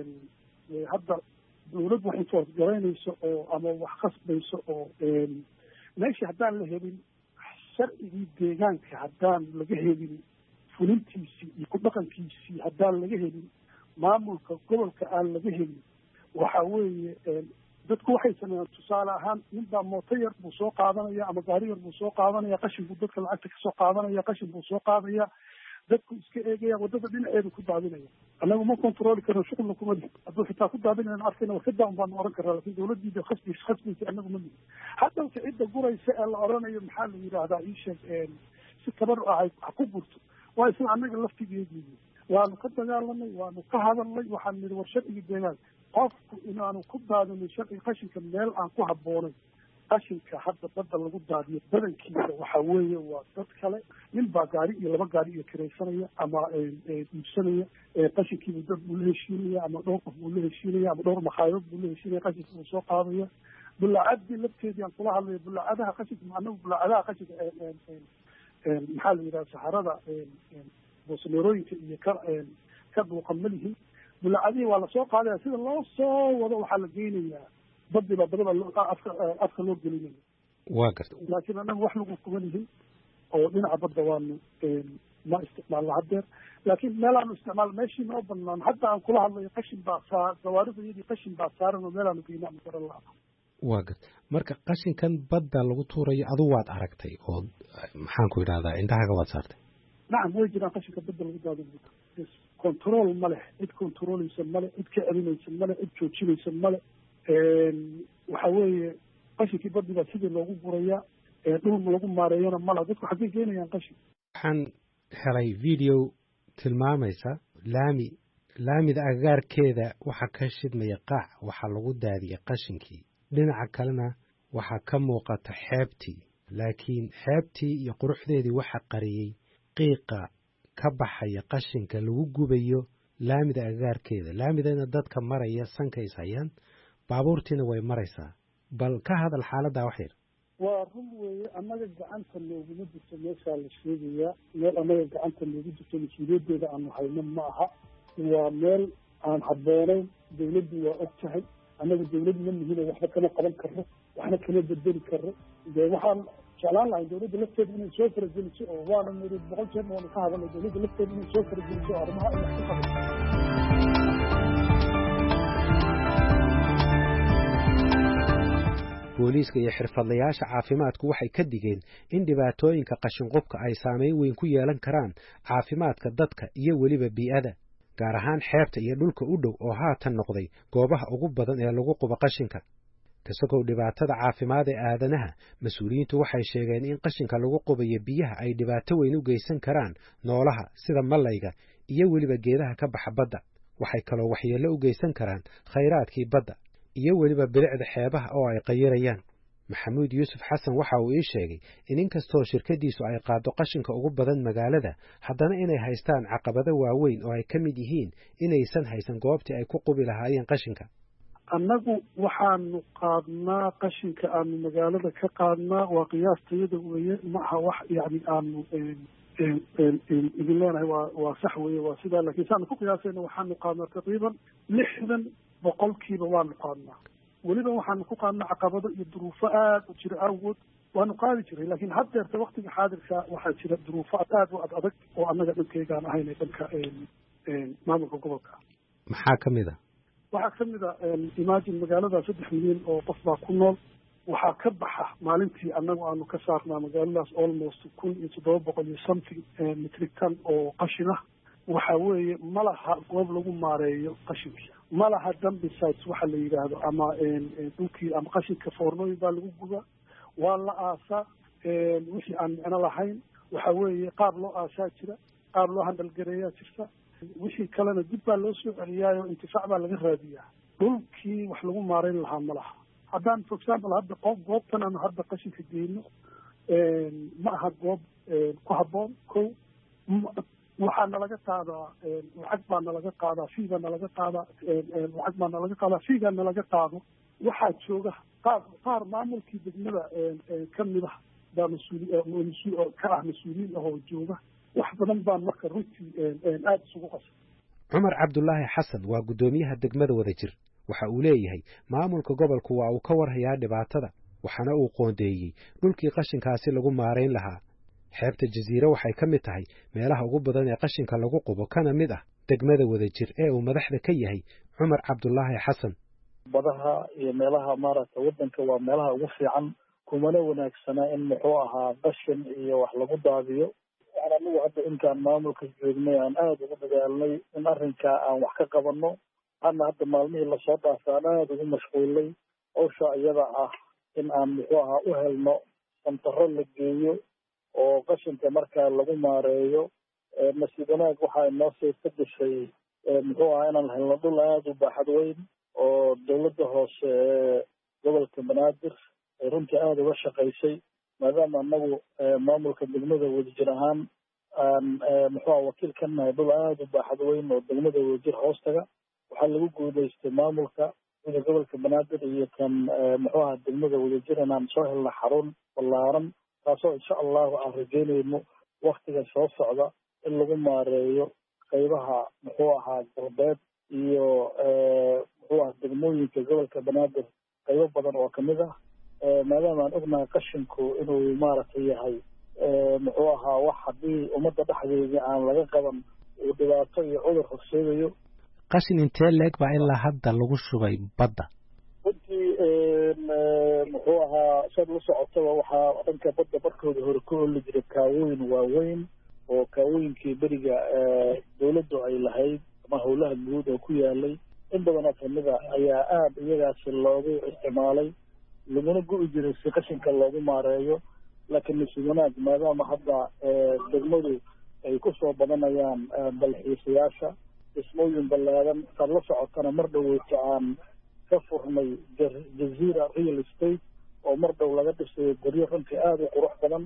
hadda dawladdu waxay soo garaynayso oo ama wax qasbayso oo meesha haddaan la helin sharcigii deegaanka haddaan laga helin fulintiisii iyo ku dhaqankiisii haddaan laga helin maamulka gobolka aan laga helin waxa weeye dadku waxay sameeyaan tusaale ahaan ninbaa mooto yar buu soo qaadanaya ama gaari yar buu soo qaadanaya qashin buu dadka lacagta ka soo qaadanaya qashin buu soo qaadaya dadku iska eegaya wadada dhinaceeda ku daadinaya annagu ma kontrooli karno shuqulna kuma lihi hadduu xitaa ku daadinayna arkayna warkadaa un baanu oran karnaa laakiin dawladdiida khasbaysa annagu ma lihi haddawse cidda guraysa ee la oranayo maxaa la yidhaahdaa ii sheeg si tabaruc ah ha ku gurto waa isla annaga laftigeedii waanu ka dagaalanay waanu ka hadalnay waxaan nidhi war sharcigii deegaan qofku inaanu ku daadinin sharciga qashinka meel aan ku habboonayn qashinka hadda badda lagu daadiyo badankiisa waxa weeye waa dad kale nin baa gaari iyo laba gaari iyo kiraysanaya ama iibsanaya qashinkiibu dad buu la heshiinaya ama dhowr qof buu la heshiinaya ama dhowr makhaayad buu la heshiinaya qashinka buu soo qaadaya bulaacadii lafteedii aan kula hadlaya bulaacadaha qashinka macnaha bulaacadaha qashinka maxaa la yidhaha saxarada boosneerooyinka iyo ka dhuuqan ma lihin bulaacadihii waa lasoo qaadaya sida loo soo wado waxaa la geynayaa badiba badaba afka loo gelinaya waa garta laakiin annaga wax lagu kuma lihin oo dhinaca badda waanu ma isticmaalna haddeer laakiin meelaanu isticmaal meeshii noo banaan hadda aan kula hadlayo qashin baa gawaarida iyadii qashin baa saaran oo meelaanu geynaa ma garan laha waa garta marka qashinkan badda lagu tuurayo adu waad aragtay oo maxaan ku idhahdaa indhahaga waad saartay nacam way jiraan qashinka badda lagu daadin control ma leh cid controlaysa male cid ka celinaysa male cid joojinaysa male waxa weeye qashinkii baddi baa sidii loogu gurayaa dhul lagu maareeyana malaha dadku xaggay keenayaan qashin waxaan helay video tilmaamaysa laamida agagaarkeeda waxaa ka shidmaya qaac waxaa lagu daadiyay qashinkii dhinaca kalena waxaa ka muuqata xeebtii laakiin xeebtii iyo quruxdeedii waxaa qariyey qiiqa ka baxaya qashinka lagu gubayo laamida agagaarkeeda laamidana dadka maraya sankays hayaan baabuurtiina way maraysaa bal ka hadal xaaladdaa wax yar waa run weeye annaga gacanta looguma jirto meeshaa la sheegayaa meel annaga gacanta loogu jirto mas-uuliyaddeeda aanu hayno ma aha waa meel aan habboonayn dawladdu waa og tahay annaga dawlad ma nihino waxba kama qaban karro waxna kama bedeli karro dee waxaan jeclaan lahay dawladda lafteeda inay soo farageliso oo waana niri 100 jeer waanu ka hadalnay dawladda lafteeda inay soo farageliso arrimaha ay wax ka qabato booliiska iyo xirfadlayaasha caafimaadku waxay ka digeen in dhibaatooyinka qashinqubka ay saameyn weyn ku yeelan karaan caafimaadka dadka iyo weliba bii'ada gaar ahaan xeebta iyo dhulka u dhow oo haatan noqday goobaha ugu badan ee lagu qubo qashinka kasagow dhibaatada caafimaad ee aadanaha mas-uuliyiintu waxay sheegeen in qashinka lagu qubayo biyaha ay dhibaato weyn u geysan karaan noolaha sida malayga iyo weliba geedaha ka baxa badda waxay kaloo waxyeello u geysan karaan khayraadkii badda iyo weliba bilicda xeebaha oo ay qayirayaan maxamuud yuusuf xasan waxa uu ii sheegay in inkastoo shirkadiisu ay qaado qashinka ugu badan magaalada haddana inay haystaan caqabado waaweyn oo ay ka mid yihiin inaysan haysan goobtii ay ku qubi lahaayeen qashinka annagu waxaanu qaadnaa qashinka aanu magaalada ka qaadnaa waa qiyaastayada weeye maaha wax yani aanu idin leenahay waa sax weeye waa sidaa laakiin saanu ku qiyaasayna waxaanu qaadnaa taqriiban 60% waanu qaadnaa weliba waxaanu ku qaadnaa caqabado iyo duruufo aad u jira awgood waanu qaadi jiray laakiin haddeerta waktiga xaadirka waxaa jira duruufo aad u adag oo annaga dhankeygaan ahayn dhanka maamulka gobolka maxaa ka mid a waxaa ka mid a imagine magaalada 3 milyan oo qof baa ku nool waxaa ka baxa maalintii annagu aanu ka saarnaa magaaladaas almost 1700 something metric ton oo qashin ah waxa weeye malaha goob lagu maareeyo qashinkii malaha dump sites waxa la yiraahdo ama dhulkii ama qashinka foornooyin baa lagu gubaa waa la aasaa wixii aan micno lahayn waxa weeye qaar loo aasaa jira qaar loo handalgareeyaa jirta wixii kalena dib baa loo soo celiyaayo intifaac baa laga raadiyaa dhulkii wax lagu maareyn lahaa malaha haddaan for example hadda goobtan aanu hadda qashinka geyno ma aha goob ku habboon kow waxaa nalaga qaadaa lacag baa nalaga qaadaa fee baa nalaga qaadaa lacag baa nalaga qaadaa feegaa nalaga qaado waxaa jooga qaar maamulkii degmada ka mid ah baa mas-uul ka ah mas-uuliyiin ah oo jooga wax badan baan marka runtii aada isugu qasay cumar cabdulaahi xasan waa guddoomiyaha degmada Wadajir waxa uu leeyahay maamulka gobolku waa uu ka warhayaa dhibaatada waxaana uu qoondeeyey dhulkii qashinkaasi lagu maareyn lahaa xeebta jasiiro waxay ka mid tahay meelaha ugu badan ee qashinka lagu qubo kana mid ah degmada Wadajir ee uu madaxda ka yahay cumar cabdulaahi xasan badaha iyo meelaha maaragtay wadanka waa meelaha ugu fiican kumana wanaagsana in muxuu ahaa qashin iyo wax lagu daadiyo anagu hadda intaan maamulka joognay aan aada ugu dadaalnay in arrinkaa aan wax ka qabanno ana hadda maalmihii lasoo dhaafay aan aada ugu mashquulay hawsha iyada ah in aan muxuu ahaa u helno santaro la geeyo oo qashinka markaa lagu maareeyo nasiib wanaag waxaa inoo soo ka gashay muxuu ahaa inaan helno dhul aada u baaxad weyn oo dawladda hoose ee gobolka banaadir ay runtii aada uga shaqaysay maadaama anagu maamulka degmada wadajir ahaan aan muxuu aha wakiil ka nahay dhul aada u baaxad weyn oo degmada wadajir hoostaga waxaa lagu guuleystay maamulka sida gobolka banaadir iyo kan muxuu aha degmada wadajir inaan soo helna xarun ballaaran taasoo insha allahu aan rajeynayno waktiga soo socda in lagu maareeyo qaybaha muxuu ahaa galbeed iyo muxuu aha degmooyinka gobolka banaadir qaybo badan oo kamid ah maadaama aan ognahay qashinku inuu maaragtay yahay muxuu ahaa wax haddii ummadda dhexdeedii aan laga qaban uu dhibaato iyo cudur horseedayo. qashin intee leeg baa ilaa hadda lagu shubay badda? runtii muxuu ahaa sad la socotaba waxaa dhanka badda barkooda hore ku oli jiray kaawooyin waaweyn oo kaawooyinkii beriga dawladdu ay lahayd ama howlaha guud oo ku yaalay in badanoo kamida ayaa aada iyagaasi loogu isticmaalay laguna go-i jiray si qashinka loogu maareeyo laakiin nasiib wanaag maadaama hadda degmadu ay kusoo badanayaan dalxiisayaasha dhismooyin ballaadan saad la socotana mar dhoweyto aan ka furnay jazeera real estate oo mar dhow laga dhisayo guryo runtii aada u qurux badan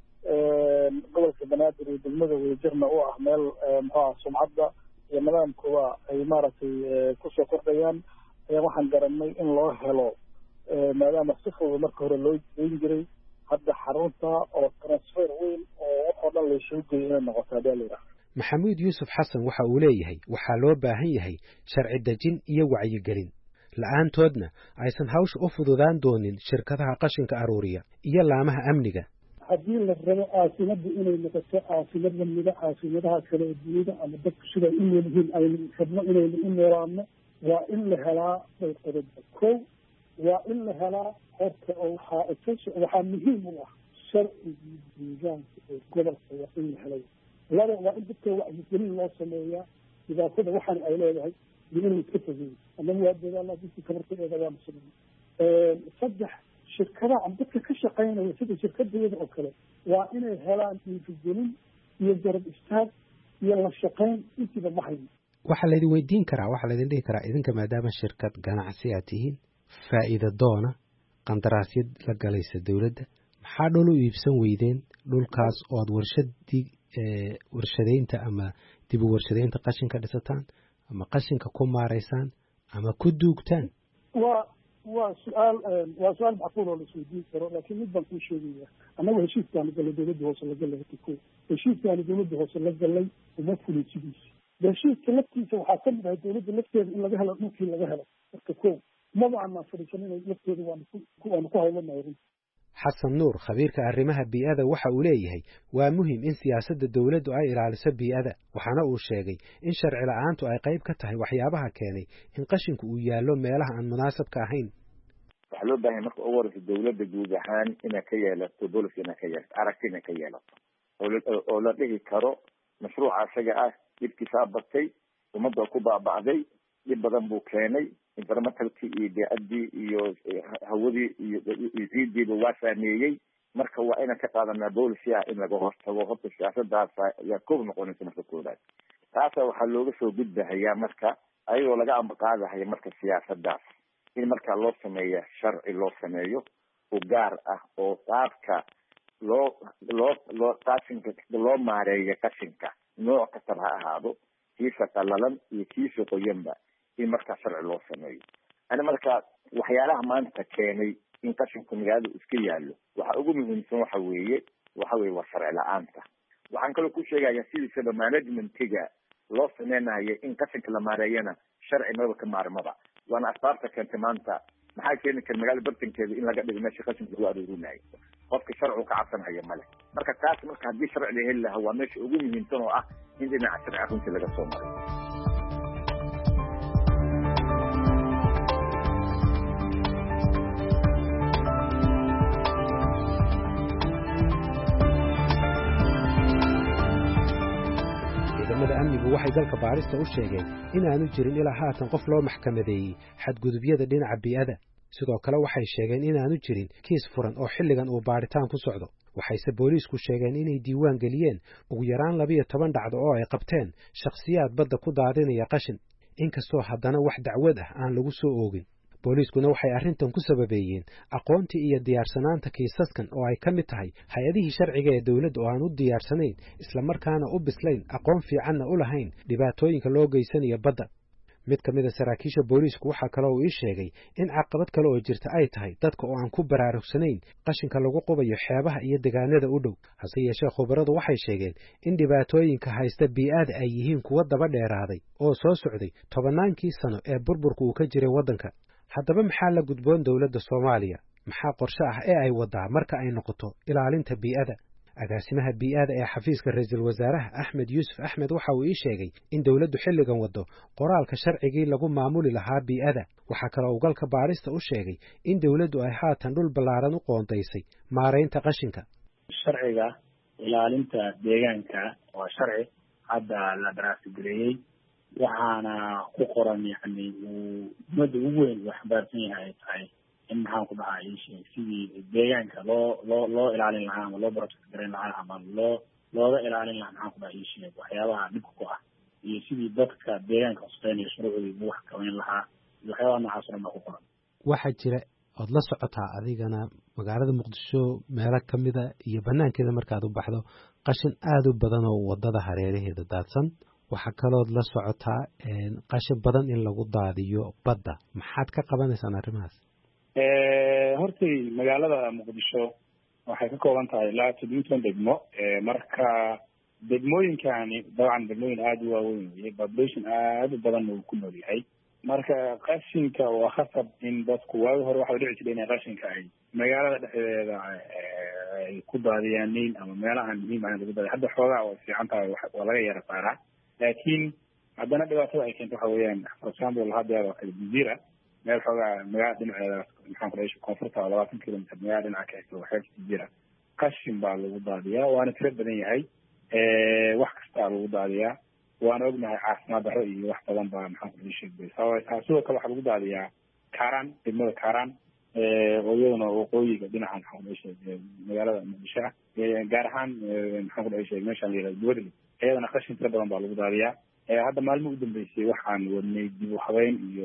gobolka banaadir iyo degmada wadajirna u ah meel muxuu ah sumcadda iyo nidaamkuba ay maaragtay kusoo kordhayaan ayaa waxaan garanay in loo helo maadaama si fudud marka hore loo geyn jiray hadda xarunta oo transfer weyn oo waxoo dhan laysoo geeyay inay noqoto hadaa la yidhaha. maxamuud yuusuf xasan waxa uu leeyahay waxaa loo baahan yahay sharci dejin iyo wacyigelin la-aantoodna aysan hawsha u fududaan doonin shirkadaha qashinka aruuriya iyo laamaha amniga. haddii la rabo caasimada inay noqoto caasimad lamida caasimadaha kale ee dunida ama dadku siday u noolyihiin aynu rabno inaynu u noolaano waa in la helaa qodoba kow waa in la helaa horta oo waxaa muhiim u ah sharcigii deegaanka ee gobolka waa in la helay laba waa in dadka wacyigelin loo sameeyaa dhibaatada waxaan ay leedahay iyo in la iska fogeeyo ama waa dadaala dadka kabartadeeda waa muslimiin. saddex shirkadaha ama dadka ka shaqaynaya sida shirkadeeda oo kale waa inay helaan dhiirigelin iyo garab istaag iyo la shaqayn intiiba ma hayno. waxaa laydin weydiin karaa waxaa laydin dhihi karaa idinka maadaama shirkad ganacsi aad tihiin faa'iido doona qandaraasyad la galaysa dawladda maxaa dhul u iibsan weydeen dhulkaas oo aad warshadaynta ama dib u warshadaynta qashinka dhisataan ama qashinka ku maaraysaan ama ku duugtaan? waa su-aal macquul oo la isweydiin karo laakiin mid baan kuu sheegaya annagu heshiiskaani galay dawladda hoose la galay ko heshiiskaani dawladda hoose la galay uma fulin sidiisa heshiiska laftiisa waxaa ka mid ahay dawladda lafteeda in laga helo dhulkii laga helo marka ko maba aanaan fadhiisan inay lafteeda waanu ku hawlanahay runti. xasan nuur khabiirka arrimaha bii'ada waxa uu leeyahay waa muhiim in siyaasadda dawladdu ay ilaaliso bii'ada waxaana uu sheegay in sharci la'aantu ay qayb ka tahay waxyaabaha keenay in qashinku uu yaallo meelaha aan munaasabka ahayn. waxaa loo baahay marka ugu horeysa dawladda guud ahaan inay ka yeelato policy inay ka yeelato aragti inay ka yeelato oo la dhihi karo mashruuca isaga ah dhibkiisaa batay ummadda ku baaba'day dhib badan buu keenay environmentalkii iyo bee'adii iyo hawadii iyo ciidiiba waa saameeyey marka waa inaan ka qaadanaa policy ah in laga hortago horta siyaasadaas ayaa koob noqonaysa marka koobaad taasa waxaa looga soo gudbahayaa marka ayagoo laga ambaqaadahaya marka siyaasadaas in markaa loo sameeya sharci loo sameeyo oo gaar ah oo qaabka loo qashinka loo maareeyo qashinka nooc kastaba ha ahaado kiisa qalalan iyo kiisa qoyanba in markaa sharci loo sameeyo ani marka waxyaalaha maanta keenay in qashinku magaalada iska yaallo waxa ugu muhiimsan waxa weeye waa sharci la-aanta. waxaan kaloo ku sheegayaa sidiisaba managementiga loo sameynayo in qashinka la maareeyana sharci maba ka maarmaba waana asbaabta keentay maanta maxaa keeni kara magaalo bartankeeda in laga dhigo meesha qashinka lagu aruurinayo qofka sharcigu ka cabsanhaya male marka taas marka haddii sharci la heli lahaa waa meesha ugu muhiimsan oo ah in dhinaca sharci runtii laga soo maray. ciidamada amnigu waxay dalka baarista u sheegeen inaanu jirin ilaa haatan qof loo maxkamadeeyey xadgudubyada dhinaca bii'ada sidoo kale waxay sheegeen inaanu jirin kiis furan oo xilligan uu baadhitaan ku socdo waxayse booliisku sheegeen inay diiwaan geliyeen ugu yaraan 12 dhacdo oo ay qabteen shakhsiyaad badda ku daadinaya qashin inkastoo haddana wax dacwad ah aan lagu soo oogin booliiskuna waxay arrintan ku sababeeyeen aqoontii iyo diyaarsanaanta kiisaskan oo ay ka mid tahay hay-adihii sharciga ee dawladda oo aan u diyaarsanayn islamarkaana u bislayn aqoon fiicanna u lahayn dhibaatooyinka loo geysanayo badda mid ka mid a saraakiisha booliisku waxaa kaloo uu ii sheegay in caqabad kale oo jirta ay tahay dadka oo aan ku baraarugsanayn qashinka lagu qubayo xeebaha iyo deegaanada u dhow hase yeeshee khubaradu waxay sheegeen in dhibaatooyinka haysta bii'ada ay yihiin kuwa daba dheeraaday oo soo socday tobannaankii sano ee burburka uu ka jiray waddanka haddaba maxaa la gudboon dawladda Soomaaliya maxaa qorshe ah ee ay wadaa marka ay noqoto ilaalinta bii'ada agaasimaha bii'ada ee xafiiska ra'iisul wasaaraha Axmed Yuusuf Axmed waxa uu ii sheegay in dawladdu xilligan wado qoraalka sharcigii lagu maamuli lahaa bii'ada waxa kale oo galka baarista u sheegay in dawladdu ay haatan dhul ballaaran u qoondaysay maareynta qashinka sharciga ilaalinta deegaanka waa sharci hadda la daraasadeeyay waxaana ku qoran yani muddo ugu weyn wax baarsan yahay tahay in maxaan ku dhahay sidii deegaanka loo ilaalin lahaa ama loo protect gareyn lahaa ama looga ilaalin lahaa maxaan ku dhahay waxyaabaha dhibka ku ah iyo sidii dadka deegaanka usqeynaya shuruucdii wax kaweyn lahaa iyo waxyaabaha noocaas oo dhan baa ku qoran waxaa jira ood la socotaa adigana magaalada Muqdisho meelo ka mida iyo banaankeeda markaad u baxdo qashin aad u badan oo wadada hareeraheeda daadsan waxa kalood la socotaa qashin badan in lagu daadiyo badda maxaad ka qabanaysaa arrimahaas hortay magaalada Muqdisho waxay ka kooban tahay ilaa 7 degmo marka degmooyinkani dabcan degmooyin aad u waaweyn iyo population aad u badan uu ku nool yahay marka qashinka waa khasab in dadku waagi hore waxa dhici jiray in qashinka ay magaalada dhexdeeda ay ku daadiyaan ama meelaha muhiim ah lagu daadiyo hadda xoogaa oo fiican tahay waa laga yara saaraa laakiin haddana dhibaatada ay keento waxa weeyaan for example hadda waa kala jasiira meel xoogaa magaalada dhinaceeda maxaan ku dhahay koonfurta 20 kilomitir magaalada dhinaca ka xigta waxay jasiira qashin baa lagu daadiyaa waana tiro badan yahay wax kasta lagu daadiyaa waan ognahay caafimaad darro iyo wax badan baa maxaan ku sheegay sidoo kale waxaa lagu daadiyaa Kaaraan degmada Kaaraan oo iyaduna waqooyiga dhinaca maxaan ku sheegay magaalada Muqdisho gaar ahaan maxaan ku sheegay meesha la yiraahdo Duwadli iyadana qashin tiro badan baa lagu daadiyaa hadda maalmo u dambeysay waxaan wadnay dib u habeyn iyo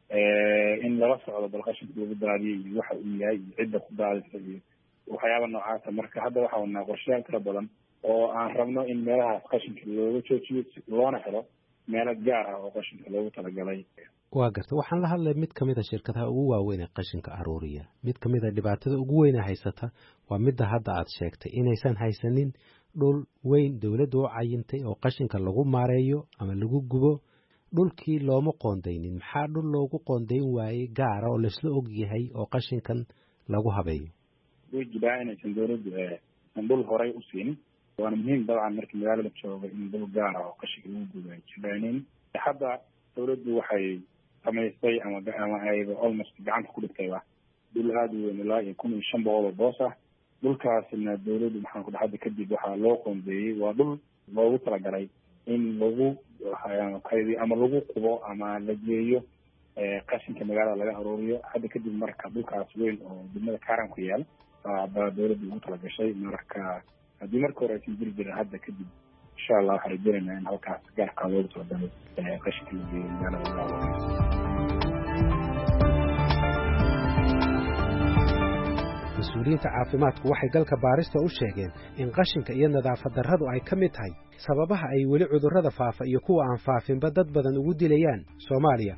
in lala socdo bal qashinka lagu daadiyo iyo waxa uu yahay cidda ku daadisa iyo waxyaabo noocaas marka hadda waxa wadnaa qorshayaal tiro badan oo aan rabno in meelahaas qashinka looga joojiyo loona helo meelo gaar ah oo qashinka loogu talagalay waa garta waxaan la hadlay mid kamid ah shirkadaha ugu waaweyn ee qashinka aruuriya mid kamid ah dhibaatada ugu weyn ee haysata waa midda hadda aad sheegtay inaysan haysanin dhul weyn dawladdu u cayintay oo qashinka lagu maareeyo ama lagu gubo dhulkii looma qoondaynin maxaa dhul loogu qoondayn waayey gaara oo laisla og yahay oo qashinkan lagu habeeyo way jiraan inaysan dawladdu dhul horay u siin waana muhiim dabcan markii magaalada jooga in dhul gaar ah oo qashinka lagu gubo ay jiraanin hadda dawladdu waxay samaysay ama ay almost gacanta ku dhigtayba dhul aad u weyn ilaa 1500 oo boos ah dhulkaasna dawladdu maxaan ku dhahay kadib waxaa loo qoondeeyay waa dhul loogu talagalay in lagu qaybi ama lagu qubo ama la geeyo qashinka magaalada laga aruuriyo hadda kadib marka dhulkaas weyn oo degmada Kaaraan ku yaal baa dawladdu ugu talagashay marka haddii marka hore aysan jiri jirin hadda kadib insha Allah waxaan rajaynaynaa in halkaas gaarka loogu talagalay qashinka la geeyo magaalada mas-uuliyiinta caafimaadku waxay galka baarista u sheegeen in qashinka iyo nadaafad darradu ay ka mid tahay sababaha ay weli cudurrada faafa iyo kuwa aan faafinba dad badan ugu dilayaan Soomaaliya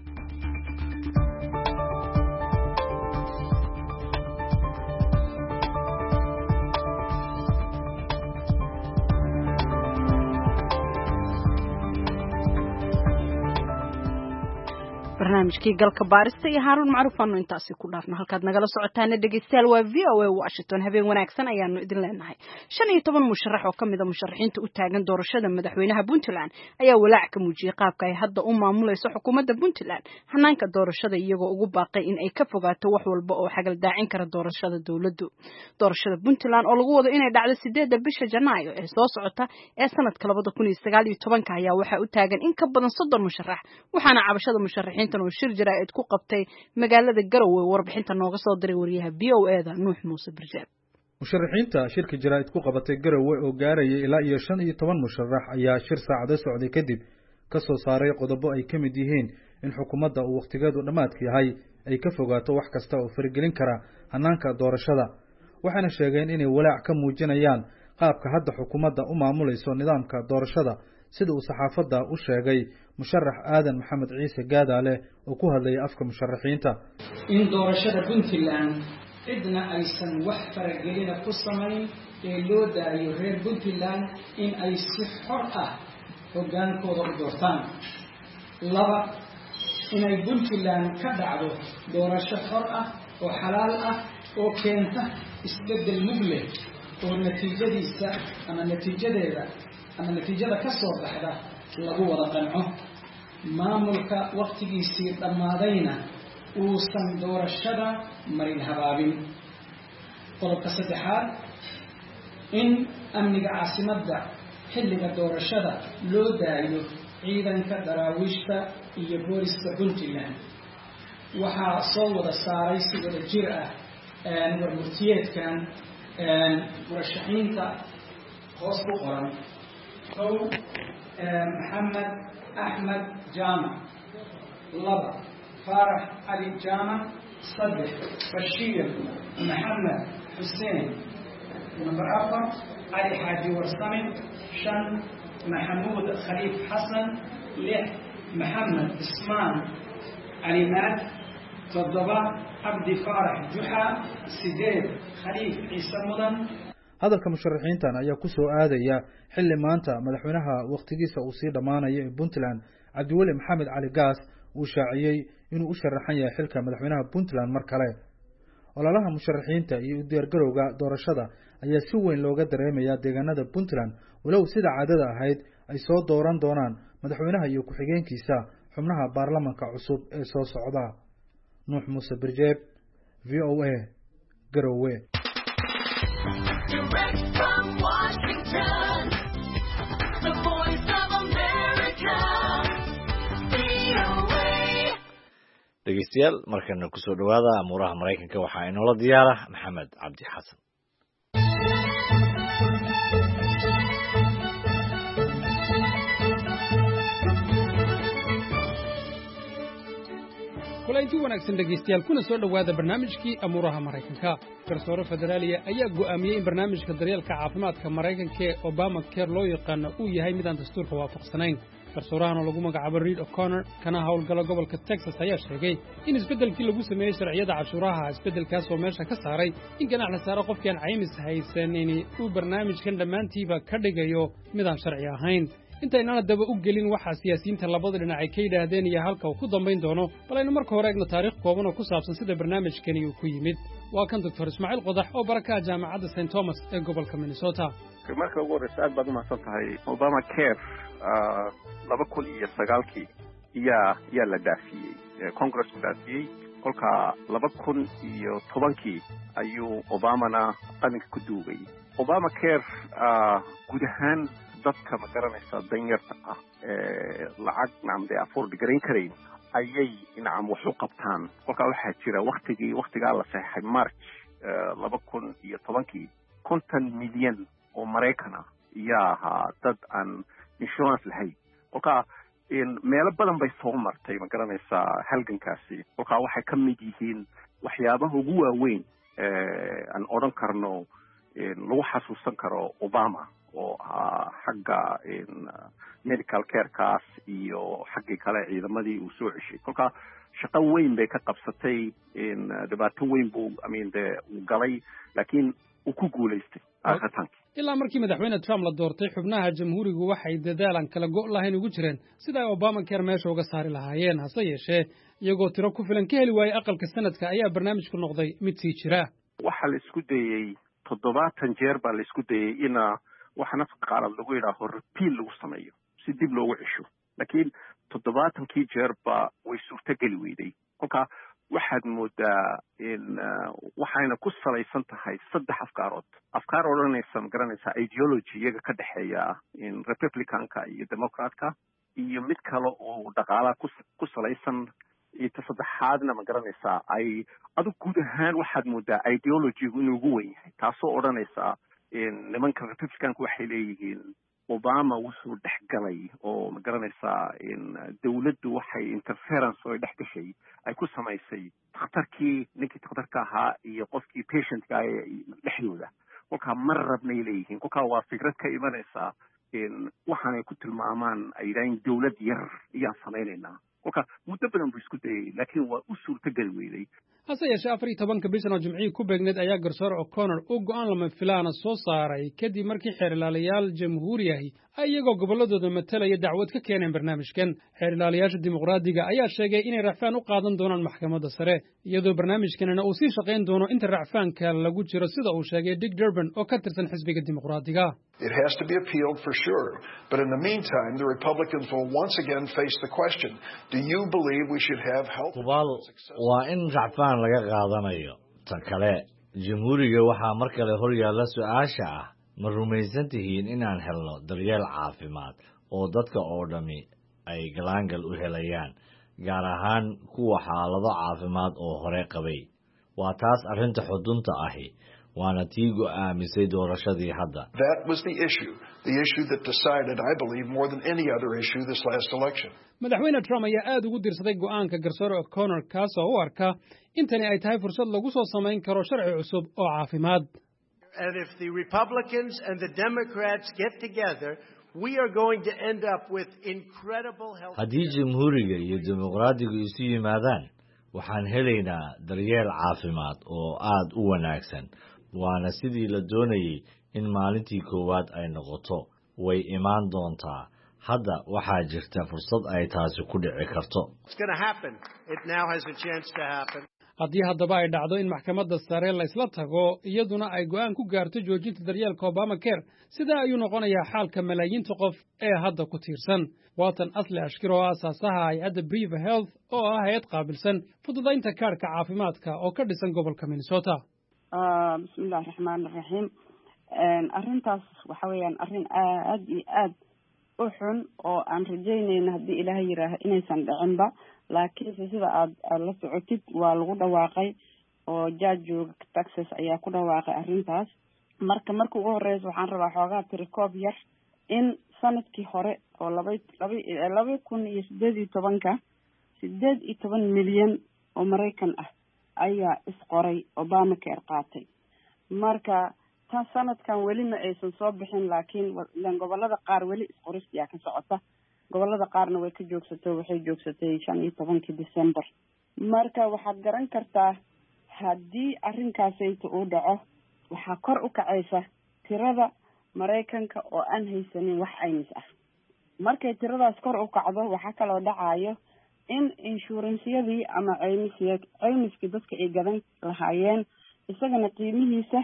barnaamijkii galka baarista iyo Haarun Macruuf aanu intaasi ku dhaafno halkaad nagala socotaana dhageystayaal waa VOA Washington habeen wanaagsan ayaanu idin leenahay 15 musharax oo kamid ah musharaxiinta u taagan doorashada madaxweynaha Puntland ayaa walaac ka muujiyay qaabka ay hadda u maamulayso xukuumadda Puntland hanaanka doorashada iyagoo ugu baaqay in ay ka fogaato wax walba oo xagal daacin kara doorashada dawladdu doorashada Puntland oo lagu wado inay dhacdo 8 bisha Janaayo ee soo socota ee sanadka 2019 ayaa waxa u taagan in ka badan 30 musharax waxaana cabashada musharaxiinta oo shir jaraa'id ku qabtay magaalada Garowe warbixinta nooga soo diray wariyaha VOA-da Nuux Muuse Barjaab musharaxiinta shirka jaraa'id ku qabatay Garowe oo gaarayay ilaa iyo 15 musharax ayaa shir saacado socday kadib ka soo saaray qodobo ay kamid yihiin in xukuumadda uu waqtigeedu dhamaadka yahay ay ka fogaato wax kasta oo faragelin kara hannaanka doorashada waxayna sheegeen inay walaac ka muujinayaan qaabka hadda xukuumadda u maamulayso nidaamka doorashada sida uu saxaafadda u sheegay musharax aadan maxamed ciise gaadaale oo ku hadlayay afka musharaxiinta in doorashada Puntland cidna aysan wax faragelina ku samayn ee loo daayo reer Puntland in ay si xor ah hogaankooda u doortaan laba inay Puntland ka dhacdo doorasho xor ah oo xalaal ah oo keenta isbedel mugle oo natiijada ka soo baxda lagu wada qanco maamulka waqtigiisii dhammaadayna uusan doorashada marin habaabin qodobka saddexaad in amniga caasimadda xilliga doorashada loo daayo ciidanka daraawiishta iyo booliska Puntland waxaa soo wada saaray si wada jir ah warmurtiyeedkan murashaxiinta hoos ku qoran محمد أحمد جامع لبا فارح علي جامع صدق بشير محمد حسين نمبر 4 علي حاجي ورسمي شن محمود خليف حسن لح محمد اسمان علي مات تضبا عبد فارح جحا سيديد خليف عيسى مدن hadalka musharaxiintan ayaa ku soo aadaya xilli maanta madaxweynaha waqtigiisa uu sii dhamaanayo ee Puntland Cabdiweli Maxamed Cali Gaas uu shaaciyay inuu u sharaxan yahay xilka madaxweynaha Puntland mar kale ololaha musharaxiinta iyo diyaargarowga doorashada ayaa si weyn looga dareemayaa deegaanada Puntland walow sida caadada ahayd ay soo dooran doonaan madaxweynaha iyo ku-xigeenkiisa xubnaha baarlamaanka cusub ee soo socda Nuux Muuse Birjeeb VOA Garowe Direct from Washington, the voice of America, VOA. dhegeystayaal markana ku soo dhawaada amuuraha Mareykanka waxaa inoola diyaara Maxamed Cabdi Xasan kulanti wanaagsan dhegeystayaal kuna soo dhawaada barnaamijkii amuuraha Mareykanka garsoore federaaliya ayaa go'aamiyay in barnaamijka daryeelka caafimaadka Mareykanka ee Obamacare loo yaqaan uu yahay mid aan dastuurka waafaqsanayn garsoorahan oo lagu magacaabo Reed O'Connor kana howlgala gobolka Texas ayaa sheegay in isbedelkii lagu sameeyay sharciyada cashuuraha isbedelkaas oo meesha ka saaray in ganac la saaro qofkii aan caymis haysanin uu barnaamijkan dhammaantiiba ka dhigayo mid aan sharci ahayn intaynana daba u gelin waxa siyaasiyiinta labada dhinac ay ka yidhaahdeen iyo halka uu ku dambayn doono bal aynu marka hore eegno taariikh kooban oo ku saabsan sida barnaamijkani uu ku yimid waa kan Dr. Ismaaciil Qodax oo baraka jaamacadda St. Thomas ee gobolka Minnesota marka ugu horeysa aad baad u mahadsan tahay Obamacare 2009 yaa la dhaafiyey Congress-ku dhaafiyey kolka 2010 ayuu Obamana qalinka ku duugay Obamacare guud ahaan dadka ma garanaysa danyarta ah lacag nacamde afford garayn karayn ayay nacam wax u qabtaan kolka waxaa jira waqtigaa la saxay March 2010 50 milyan oo Mareykan ah yaa ahaa dad aan insurance lahayn kolka meelo badan bay soo martay ma garanaysa halgankaasi kolka waxay ka mid yihiin waxyaabaha ugu waaweyn aan odhan karno lagu xasuusan karo Obama oo xagga medical care-kaas iyo xaggii kale ciidamadii uu soo ceshay kolka shaqo weyn bay ka qabsatay dhibaato weyn buu uu galay laakiin uu ku guulaystay akhirtankii ilaa markii madaxweyne Trump la doortay xubnaha jamhuurigu waxay dadaalan kala go' lahayn ugu jireen sida ay Obamacare meesha uga saari lahaayeen hase yeeshee iyagoo tiro ku filan ka heli waayay aqalka sanadka ayaa barnaamijku noqday mid sii jira waxaa la isku dayey 70 jeer baa la isku dayey ina waxana qaarad lagu yiraahdo repeal lagu sameeyo si dib loogu cisho laakiin 70kii jeer ba way suurtagali weyday kolka waxaad moodaa in waxayna ku salaysan tahay saddex afkaar odhanaysa ma garanaysa ideology iyaga ka dhexeeya in republicanka iyo democratka iyo mid kale oo dhaqaalaha ku salaysan inta saddexaadna ma garanaysaa ay adu guud ahaan waxaad moodaa ideology inuu ugu weyn yahay taasoo odhanaysa nimanka republicanka waxay leeyihiin obama wuxuu dhex galay oo ma garanaysaa dawladdu waxay interference oo dhex gashay ay ku samaysay ninkii dhakhtarka ahaa iyo qofkii patientka dhexdooda kolkaa mar rabnay leeyihiin kolkaa waa fikrad ka imanaysaa waxaanay ku tilmaamaan ay yidhaaheen dawlad yar iyaan samaynaynaa kolkaa muddo badan buu isku dayay laakiin waa u suurtageli weyday hase yeeshee 14 bishan oo jimcihii ku beegneed ayaa garsoore O'Connor u go'aan lama filaana soo saaray kadib markii xeer ilaaliyaal jamhuuri ahi ay iyagoo gobolladooda matalaya dacwad ka keeneen barnaamijkan xeer ilaaliyaasha dimuqraadiga ayaa sheegay inay racfaan u qaadan doonaan maxkamadda sare iyadoo barnaamijkanina uu sii shaqayn doono inta racfaanka lagu jiro sida uu sheegay Dick Durbin oo ka tirsan xisbiga dimuqraadiga. It has to be appealed for sure, but in the meantime the Republicans will once again face the question, do you believe we should have health waa in racfaan laga qaadanayo tan kale jamhuuriga waxaa mar kale hor yaalla su'aasha ah ma rumaysan tihiin inaan helno daryeel caafimaad oo dadka oo dhami ay galaangal u helayaan gaar ahaan kuwa xaalado caafimaad oo hore qabay waa taas arrinta xudunta ahi waana tii go'aamisay doorashadii hadda. That was the issue that decided, I believe, more than any other issue this last election. Madaxweyne Trump ayaa aad ugu dirsaday go'aanka garsoore O'Connor kaas oo u arka intani ay tahay fursad lagu soo samayn karo sharci cusub oo caafimaad. And if the Republicans and the Democrats get together, we are going to end up with incredible health. Haddii jamhuuriga iyo dimuqraadigu isu yimaadaan waxaan helaynaa daryeel caafimaad oo aad u wanaagsan waana sidii la doonayay in maalintii koowaad ay noqoto way imaan doontaa hadda waxaa jirta fursad ay taasi ku dhici karto. haddii haddaba ay dhacdo in maxkamadda sare la isla tago iyaduna ay go'aan ku gaarto joojinta daryeelka Obamacare sidaa ayuu noqonayaa xaalka malaayiinta qof ee hadda ku tiirsan. waatan asli ashkir oo aasaasaha hay'adda Briva Health oo ah hay'ad qaabilsan fududaynta kaarka caafimaadka oo ka dhisan gobolka Minnesota. bismillahi raxmaani raxiim arrintaas waxa weeyaan arrin aad iyo aad u xun oo aan rajaynayna haddii ilaahay yiraaha inaysan dhicinba laakiinse sida aad la socotid waa lagu dhawaaqay oo judge Texas ayaa ku dhawaaqay arrintaas marka ugu horeysa waxaan rabaa xoogaa tirikoob yar in sanadkii hore oo 2018 18 milyan oo Mareykan ah ayaa isqoray Obamacare qaatay marka tan sanadkan weli ma aysan soo bixin laakiin gobolada qaar weli isqoristiyaa ka socota gobolada qaarna way ka joogsatay waxay joogsatay 15 December marka waxaad garan kartaa haddii arrinkaasayta uu dhaco waxaa kor u kacaysa tirada Mareykanka oo aan haysanin wax aynis ah markay tiradaas kor u kacdo waxaa kaloo dhacayo in insurance-yadii ama caymiskii dadka ay gadan lahaayeen isagana qiimihiisa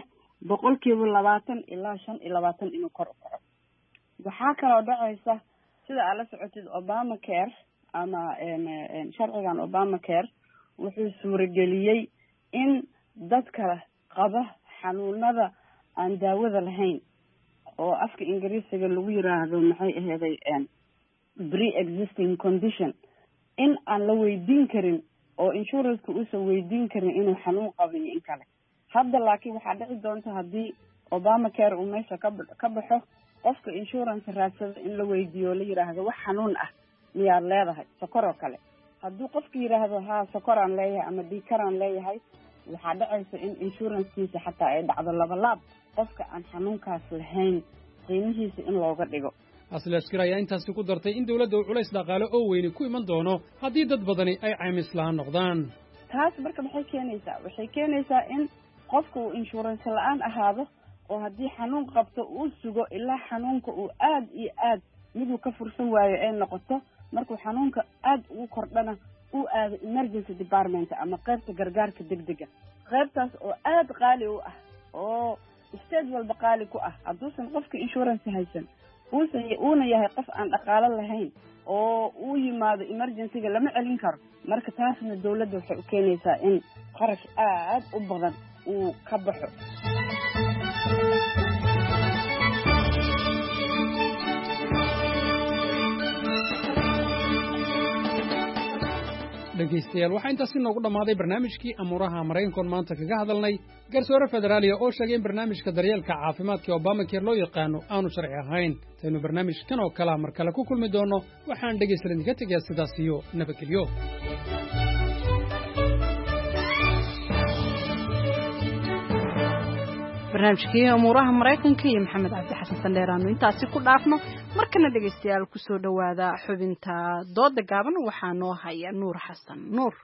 20% ilaa 25 inuu kor u kaco waxaa kaloo dhacaysa sida aad la socotid Obamacare ama sharcigan Obamacare wuxuu suurageliyay in dadka qaba xanuunada aan daawada lahayn oo afka Ingiriisiga lagu yiraahdo maxay ahayd pre-existing condition in aan la weydiin karin oo insurance-ku uusan weydiin karin inuu xanuun qabo in kale hadda laakiin waxaa dhici doonta haddii Obamacare uu meesha ka baxo qofka insurance raadsada in la weydiiyo la yiraahdo wax xanuun ah miyaad leedahay sokor oo kale hadduu qofka yiraahdo ha sokoraan leeyahay ama dhiikaraan leeyahay waxaa dhacaysa in insurance-kiisa xataa ay dhacdo laab qofka aan xanuunkaas lahayn qiimihiisa in looga dhigo asli ashkir ayaa intaasi ku dartay in dawladda uu culays dhaqaale oo weyni ku iman doono haddii dad badani ay caymis la'aan noqdaan taas marka waxay keenaysaa in qofka uu insurance la'aan ahaado oo haddii xanuun qabto uu sugo ilaa xanuunka uu aad iyo aad miduu ka fursan waayo ay noqoto markuu xanuunka aad ugu kordhana uu aado emergency department ama qaybta gargaarka degdega qaybtaas oo aad qaali u ah oo state walba qaali ku ah hadduusan qofka insurance haysan uuna yahay qof aan dhaqaalo lahayn oo uu yimaado emergency-ga lama celin karo marka taasna dawladda waxay u keenaysaa in qarash aad u badan uu ka baxo dhegaystayaal waxaa intaasi noogu dhammaaday barnaamijkii amuuraha maraykankoon maanta kaga hadalnay garsoore federaaliya oo sheegay in barnaamijka daryeelka caafimaadka obamacare loo yaqaano aanu sharci ahayn taynu barnaamijkan oo kalea mar kale ku kulmi doonno waxaan dhegaystayaal idinka tegayaa sidaas iyo nabadgelyo barnaamijkii amuuraha maraykanka iyo maxamed cabdi xasan sandheer aanu intaasi ku dhaafno markana dhegaystayaal kusoo dhowaada xubinta dooda gaaban waxaa noo haya nuur xasan nuur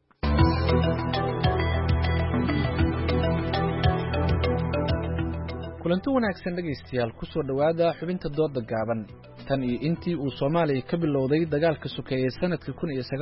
kulanti wanaagsan dhegaystayaal kusoo dhowaada xubinta dooda gaaban tan iyo intii uu Soomaaliya ka bilowday dagaalka sokeeyay sanadkii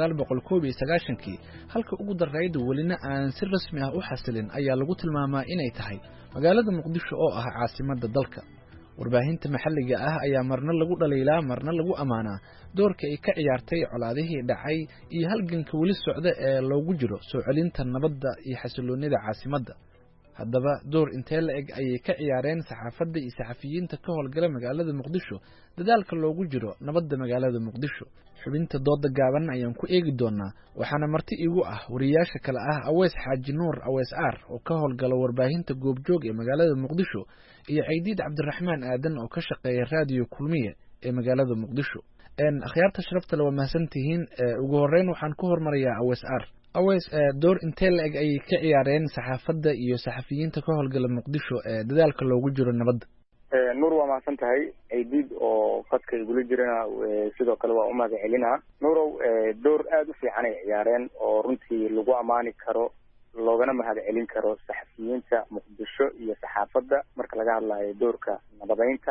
1991 halka ugu daraydu walina aan si rasmi ah u xasilin ayaa lagu tilmaamaa inay tahay magaalada Muqdisho oo ah caasimadda dalka warbaahinta maxalliga ah ayaa marna lagu dhaleelaa marna lagu amaanaa doorka ay ka ciyaartay colaadihii dhacay iyo halganka wali socda ee loogu jiro soo celinta nabadda iyo xasiloonida caasimadda haddaba door intee la eg ayay ka ciyaareen saxaafadda iyo saxafiyiinta ka howlgala magaalada Muqdisho dadaalka loogu jiro nabadda magaalada Muqdisho xubinta dooda gaaban ayaan ku eegi doonaa waxaana marti igu ah wariyaasha kale ah Aweys Xaaji Nuur Aweys Aar oo ka howlgala warbaahinta goobjoog ee magaalada Muqdisho iyo Ciidiid Cabdiraxmaan Aadan oo ka shaqeeya raadiyo Kulmiye ee magaalada Muqdisho akhyaarta sharafta leh waa mahadsantihiin ugu horeyn waxaan ku hormarayaa Aweys Aar Aweys door intee la eg ayay ka ciyaareen saxaafadda iyo saxafiyiinta ka howlgala Muqdisho dadaalka loogu jiro nabadda nuur waa mahadsan tahay ciidiid oo qadka igula jirana sidoo kale waa u mahad celinaa nuurow door aada u fiican ay ciyaareen oo runtii lagu ammaani karo loogana mahad celin karo saxafiyiinta Muqdisho iyo saxaafadda marka laga hadlayo doorka nabadeynta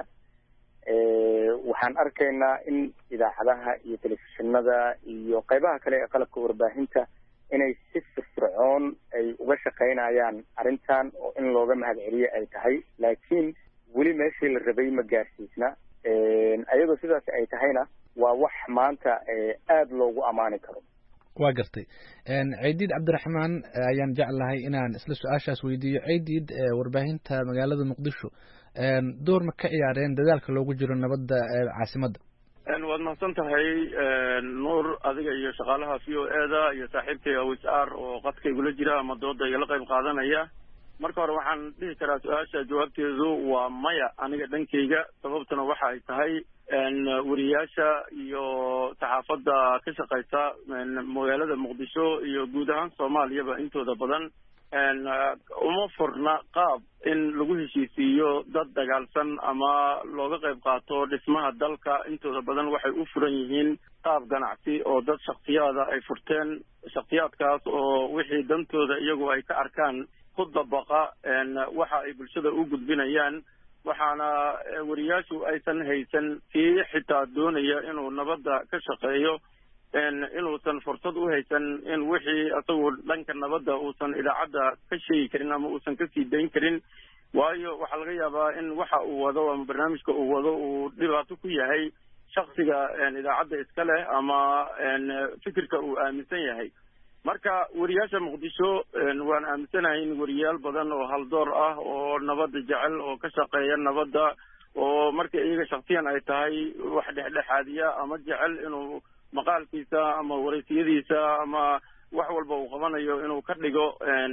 waxaan arkaynaa in idaacadaha iyo telefishinada iyo qaybaha kale ee qalabka warbaahinta inay si firfircoon ay uga shaqaynayaan arrintan oo in looga mahad celiyo ay tahay laakiin weli meeshii la rabay ma gaarsiisna ayadoo sidaas ay tahayna waa wax maanta aada loogu ammaani karo waa gartay Ciidiid Cabdiraxmaan ayaan jeclahay inaan isla su-aashaas weydiiyo Ciidiid warbaahinta magaalada Muqdisho door ma ka ciyaareen dadaalka loogu jiro nabadda caasimadda waad mahadsan tahay nuur adiga iyo shaqaalaha VOA-da iyo saaxiibkay Aweys Aar oo qadka igula jira ama dooda igala qayb qaadanaya marka hore waxaan dhihi karaa su-aasha jawaabteedu waa maya aniga dhankayga sababtuna waxa ay tahay wariyaasha iyo saxaafadda ka shaqaysa magaalada Muqdisho iyo guud ahaan Soomaaliyaba intooda badan uma furna qaab in lagu heshiisiiyo dad dagaalsan ama looga qayb qaato dhismaha dalka intooda badan waxay u furan yihiin qaab ganacsi oo dad shakhsiyaada ay furteen shakhsiyaadkaas oo wixii dantooda iyagu ay ka arkaan ku dabaqa waxa ay bulshada u gudbinayaan waxaana wariyaashu aysan haysan kii xitaa doonaya inuu nabadda ka shaqeeyo inuusan fursad u haysan in wixii asagu dhanka nabadda uusan idaacadda ka sheegi karin ama uusan ka sii dayn karin waayo waxaa laga yaabaa in waxa uu wado ama barnaamijka uu wado uu dhibaato ku yahay shaksiga idaacadda iska leh ama fikirka uu aaminsan yahay marka wariyaasha Muqdisho waan aaminsanahay in wariyaal badan oo haldoor ah oo nabadda jecel oo ka shaqeeya nabadda oo marka iyaga shakhsiyan ay tahay wax dhexdhexaadiya ama jecel inuu maqaalkiisa ama wareysiyadiisa ama wax walba uu qabanayo inuu ka dhigo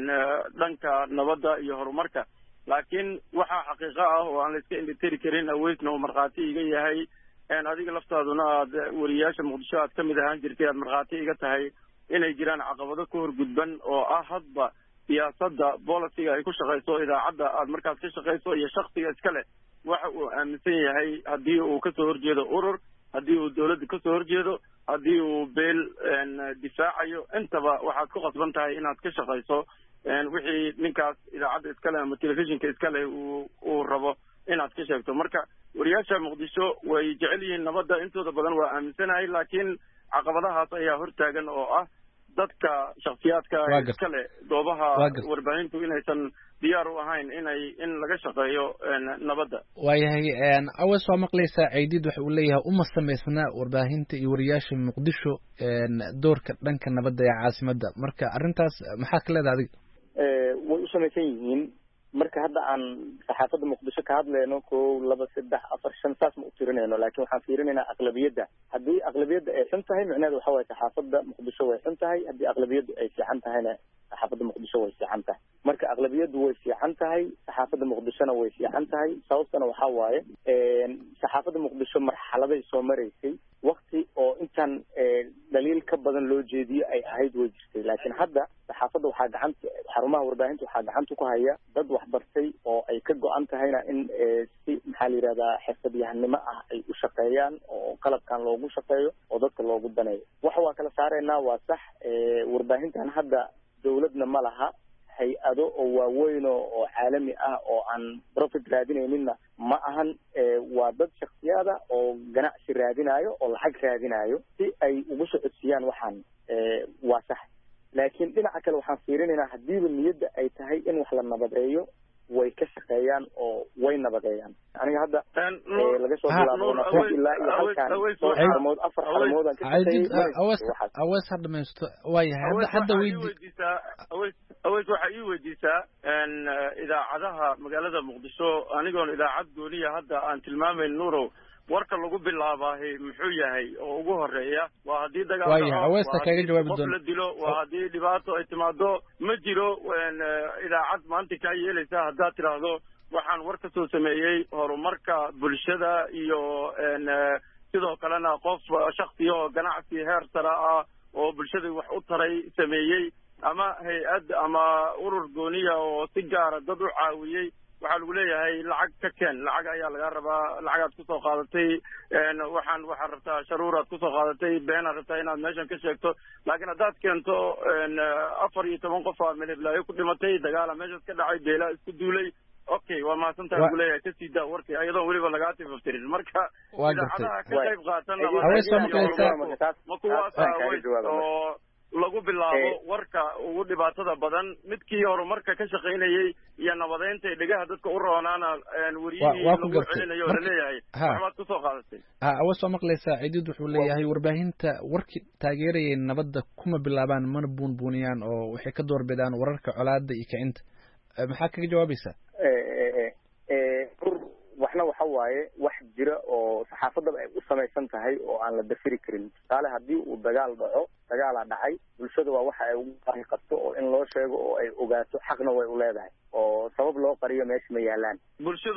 dhanka nabadda iyo horumarka laakiin waxaa xaqiiqo ah oo aan la iska indhitiri karin Aweysna uu markhaati iga yahay adiga laftaaduna aad wariyaasha Muqdisho aad kamid ahaan jirtay aad markhaati iga tahay inay jiraan caqabado ka horgudban oo ah hadba siyaasadda bolisiga ay ku shaqayso idaacadda aad markaas ka shaqayso iyo shakhsiga iska leh waxa uu aaminsan yahay haddii uu kasoo horjeedo urur haddii uu dawladda kasoo horjeedo haddii uu beel difaacayo intaba waxaad ku qasban tahay inaad ka shaqayso wixii ninkaas idaacadda iskale ama telefishinka iskale uu rabo inaad ka sheegto marka wariyaasha Muqdisho way jecel yihiin nabadda intooda badan waa aaminsanahay laakiin caqabadahaas ayaa hortaagan oo ah dadka shakhsiyaadka iskale goobaha warbaahintu inaysan diyaar u ahayn in laga shaqeeyo nabadda waayahay Aweys waa maqlaysaa Ciidiid waxa uu leeyahay uma samaysna warbaahinta iyo wariyaasha Muqdisho doorka dhanka nabadda ee caasimadda marka arrintaas maxaa ka leedahay adiga way u samaysan yihiin marka hadda aan saxaafadda muqdisho ka hadlayno 1 2 3 4 5 saas ma u tirinayno laakiin waxaan fiirinaynaa aqlabiyadda haddii aqlabiyadda ay xun tahay micnaheedu waxa waaye saxaafadda muqdisho way xun tahay haddii aqlabiyaddu ay fiican tahayna saxaafadda muqdisho way fiican tahay marka aqlabiyaddu way fiican tahay saxaafadda muqdishona way fiican tahay sababtana waxaa waaye saxaafadda muqdisho marxaladay soo maraysay waqti oo intaan daliil ka badan loo jeediyo ay ahayd way jirtay laakiin hadda saxaafadda waxaa gacanta xarumaha warbaahinta waxaa gacanta ku haya dad waxbartay oo ay ka go-an tahayna in si maxaa la yidhahdaa xirfadyahanimo ah ay u shaqeeyaan oo qalabkan loogu shaqeeyo oo dadka loogu daneeyo waxa waa kala saaraynaa waa sax warbaahintan hadda dawladna ma laha hay-ado oo waaweyn oo caalami ah oo aan profit raadinayninna ma ahan waa dad shaksiyaada oo ganacsi raadinayo oo lacag raadinayo si ay ugu socodsiiyaan waxaan waa sax laakiin dhinaca kale waxaan fiirinaynaa haddiiba niyadda ay tahay in wax la nabadeeyo way ka shaqeeyaan oo way nabadeeyaan aniga hadda laga soo bilaabo ilaa iyo halkaan afar xarmood aan ka shaqeeyay awees ha dhamaysto waayahay hadda aweys waxaa ii weydiisaa idaacadaha magaalada muqdisho anigoon idaacad gooniya hadda aan tilmaamayn nuurow warka lagu bilaabaahay muxuu yahay oo ugu horeeya waa haddii dagaal qof la dilo waa haddii dhibaato ay timaado ma jiro idaacad maanta kaa yeelaysa haddaad tidhaahdo waxaan war ka soo sameeyey horumarka bulshada iyo sidoo kalena qof shaksiya oo ganacsi heer sare ah oo bulshada wax u taray sameeyey ama hay-ad ama urur gooniya oo si gaara dad u caawiyey waxaa lagu leeyahay lacag ka keen lacag ayaa laga rabaa lacagaad kusoo qaadatay waxaad rabtaa sharuuraad kusoo qaadatay beenaad rabtaa inaad meeshan ka sheegto laakiin haddaad keento 14 qof aa meelblaayo ku dhimatay dagaala meeshaas ka dhacay beelaa isku duulay okay waa mahadsantaha lagu leeyahay kasii daa warkii ayadoon weliba lagaa tifaftirin marka idaacadaha ka qayb qaatanna ma kuwaasa oo lagu bilaabo warka ugu dhibaatada badan midkii horumarka ka shaqaynayay iyo nabadeynta ee dhegaha dadka u roonaana wariyihii lagu celinayo oo laleeyahay waxbaad kusoo qaadatay awees waa maqlaysaa ciidid wuxuu leeyahay warbaahinta warkii taageerayay nabadda kuma bilaabaan mana buunbuuniyaan oo waxay ka doorbidaan wararka colaada iyo kicinta maxaa kaga jawaabaysaa waxna waxa waaye wax jira oo saxaafaddaba ay u samaysan tahay oo aan la dafiri karin tusaale haddii uu dagaal dhaco dagaalaa dhacay bulshada waa waxa ay ugu baahi qabto oo in loo sheego oo ay ogaato xaqna way u leedahay oo sabab loo qariyo meesha ma yaalaan bulshadu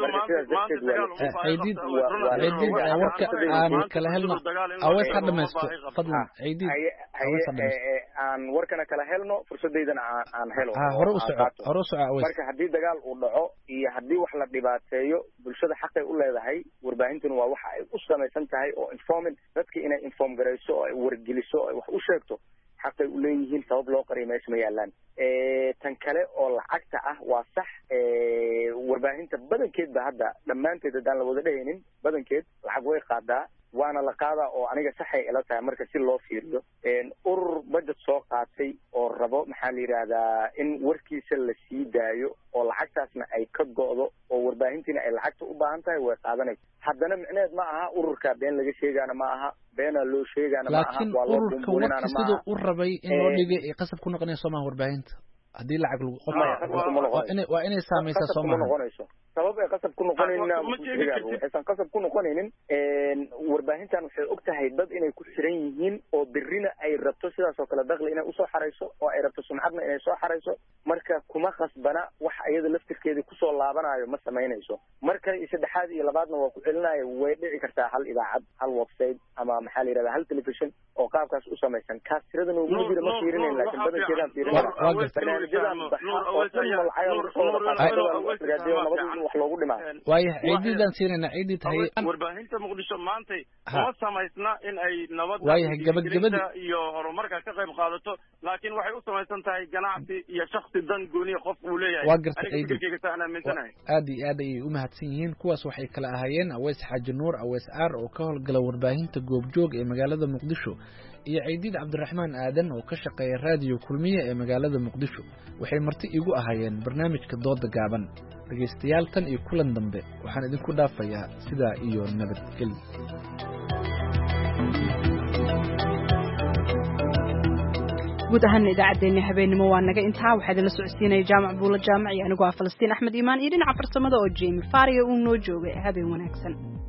warka aan kala helno awees ha dhamaysto fadlan ciidid aan warkana kala helno fursadeydana aan helo hore u soco awees marka haddii dagaal uu dhaco iyo haddii wax la dhibaateeyo bulshada xaqay u leedahay warbaahintuna waa waxa ay u samaysan tahay oo informing dadka inay inform garayso oo ay wargeliso oo ay wax u sheegto xaqay u leeyihiin sabab loo qariyo meesha ma yaalaan tan kale oo lacagta ah waa sax warbaahinta badankeed ba hadda dhammaanteed haddaan la wada dhehaynin badankeed lacag way qaadaa waana la qaadaa oo aniga saxay ila tahay marka si loo fiiriyo urur budget soo qaatay oo rabo maxaa la yidhaahdaa in warkiisa la sii daayo oo lacagtaasna ay ka go'do oo warbaahintiina ay lacagta u baahan tahay way qaadanayso haddana micneheed ma aha ururka been laga sheegaana ma aha beenaa loo sheegaana ma aha waa loo buunbuuninaana ma aha siduu u rabay in loo dhigay ay qasab ku noqonayso soomaha warbaahinta haddii lacag lagu waa inay saamaysaa soomaha sabab ay qasab ku noqonaynin waxaysan qasab ku noqonaynin warbaahintan waxay og tahay dad inay ku xiran yihiin oo berrina ay rabto sidaas oo kale dakli inay usoo xarayso oo ay rabto sumcadna inay soo xarayso marka kuma khasbana wax iyada laftirkeedii kusoo laabanayo ma samaynayso marka saddexaad iyo labaadna waa ku celinaya way dhici kartaa hal idaacad hal website ama maxaa la yidhahda hal television oo qaabkaas u samaysan kaas tiradan ugu jira ma fiirinayn laakiin badankeedaan fiirinayna wax loogu dhimaa waayahay ciididaan siinayna ciidid tahay warbaahinta muqdisho maantay kuma samaysna in ay nabadda waayahay gabagabada iyo horumarka ka qayb qaadato laakiin waxay u samaysan tahay ganacsi iyo shaksi dan gooniya qof uu leeyahay waa gartay ciidid aad iyo aad ayay u mahadsan yihiin kuwaas waxay kala ahaayeen awees xaaji nuur awees aar oo ka howlgala warbaahinta goobjoog ee magaalada muqdisho iyo ciidid cabdiraxmaan aadan oo ka shaqeeya raadiyo kulmiye ee magaalada muqdisho waxay marti igu ahaayeen barnaamijka dooda gaaban dhegaystayaal tan iyo kulan dambe waxaan idinku dhaafayaa sidaa iyo nabadgelyo guud ahaan idaacadeena habeenimo waa naga intaa waxaa idin la socodsiinaya jaamac buulo jaamac iyo anigoo ah Falastiin Axmed Iimaan iyo dhinaca farsamada oo Jamie Faria uu noo joogay habeen wanaagsan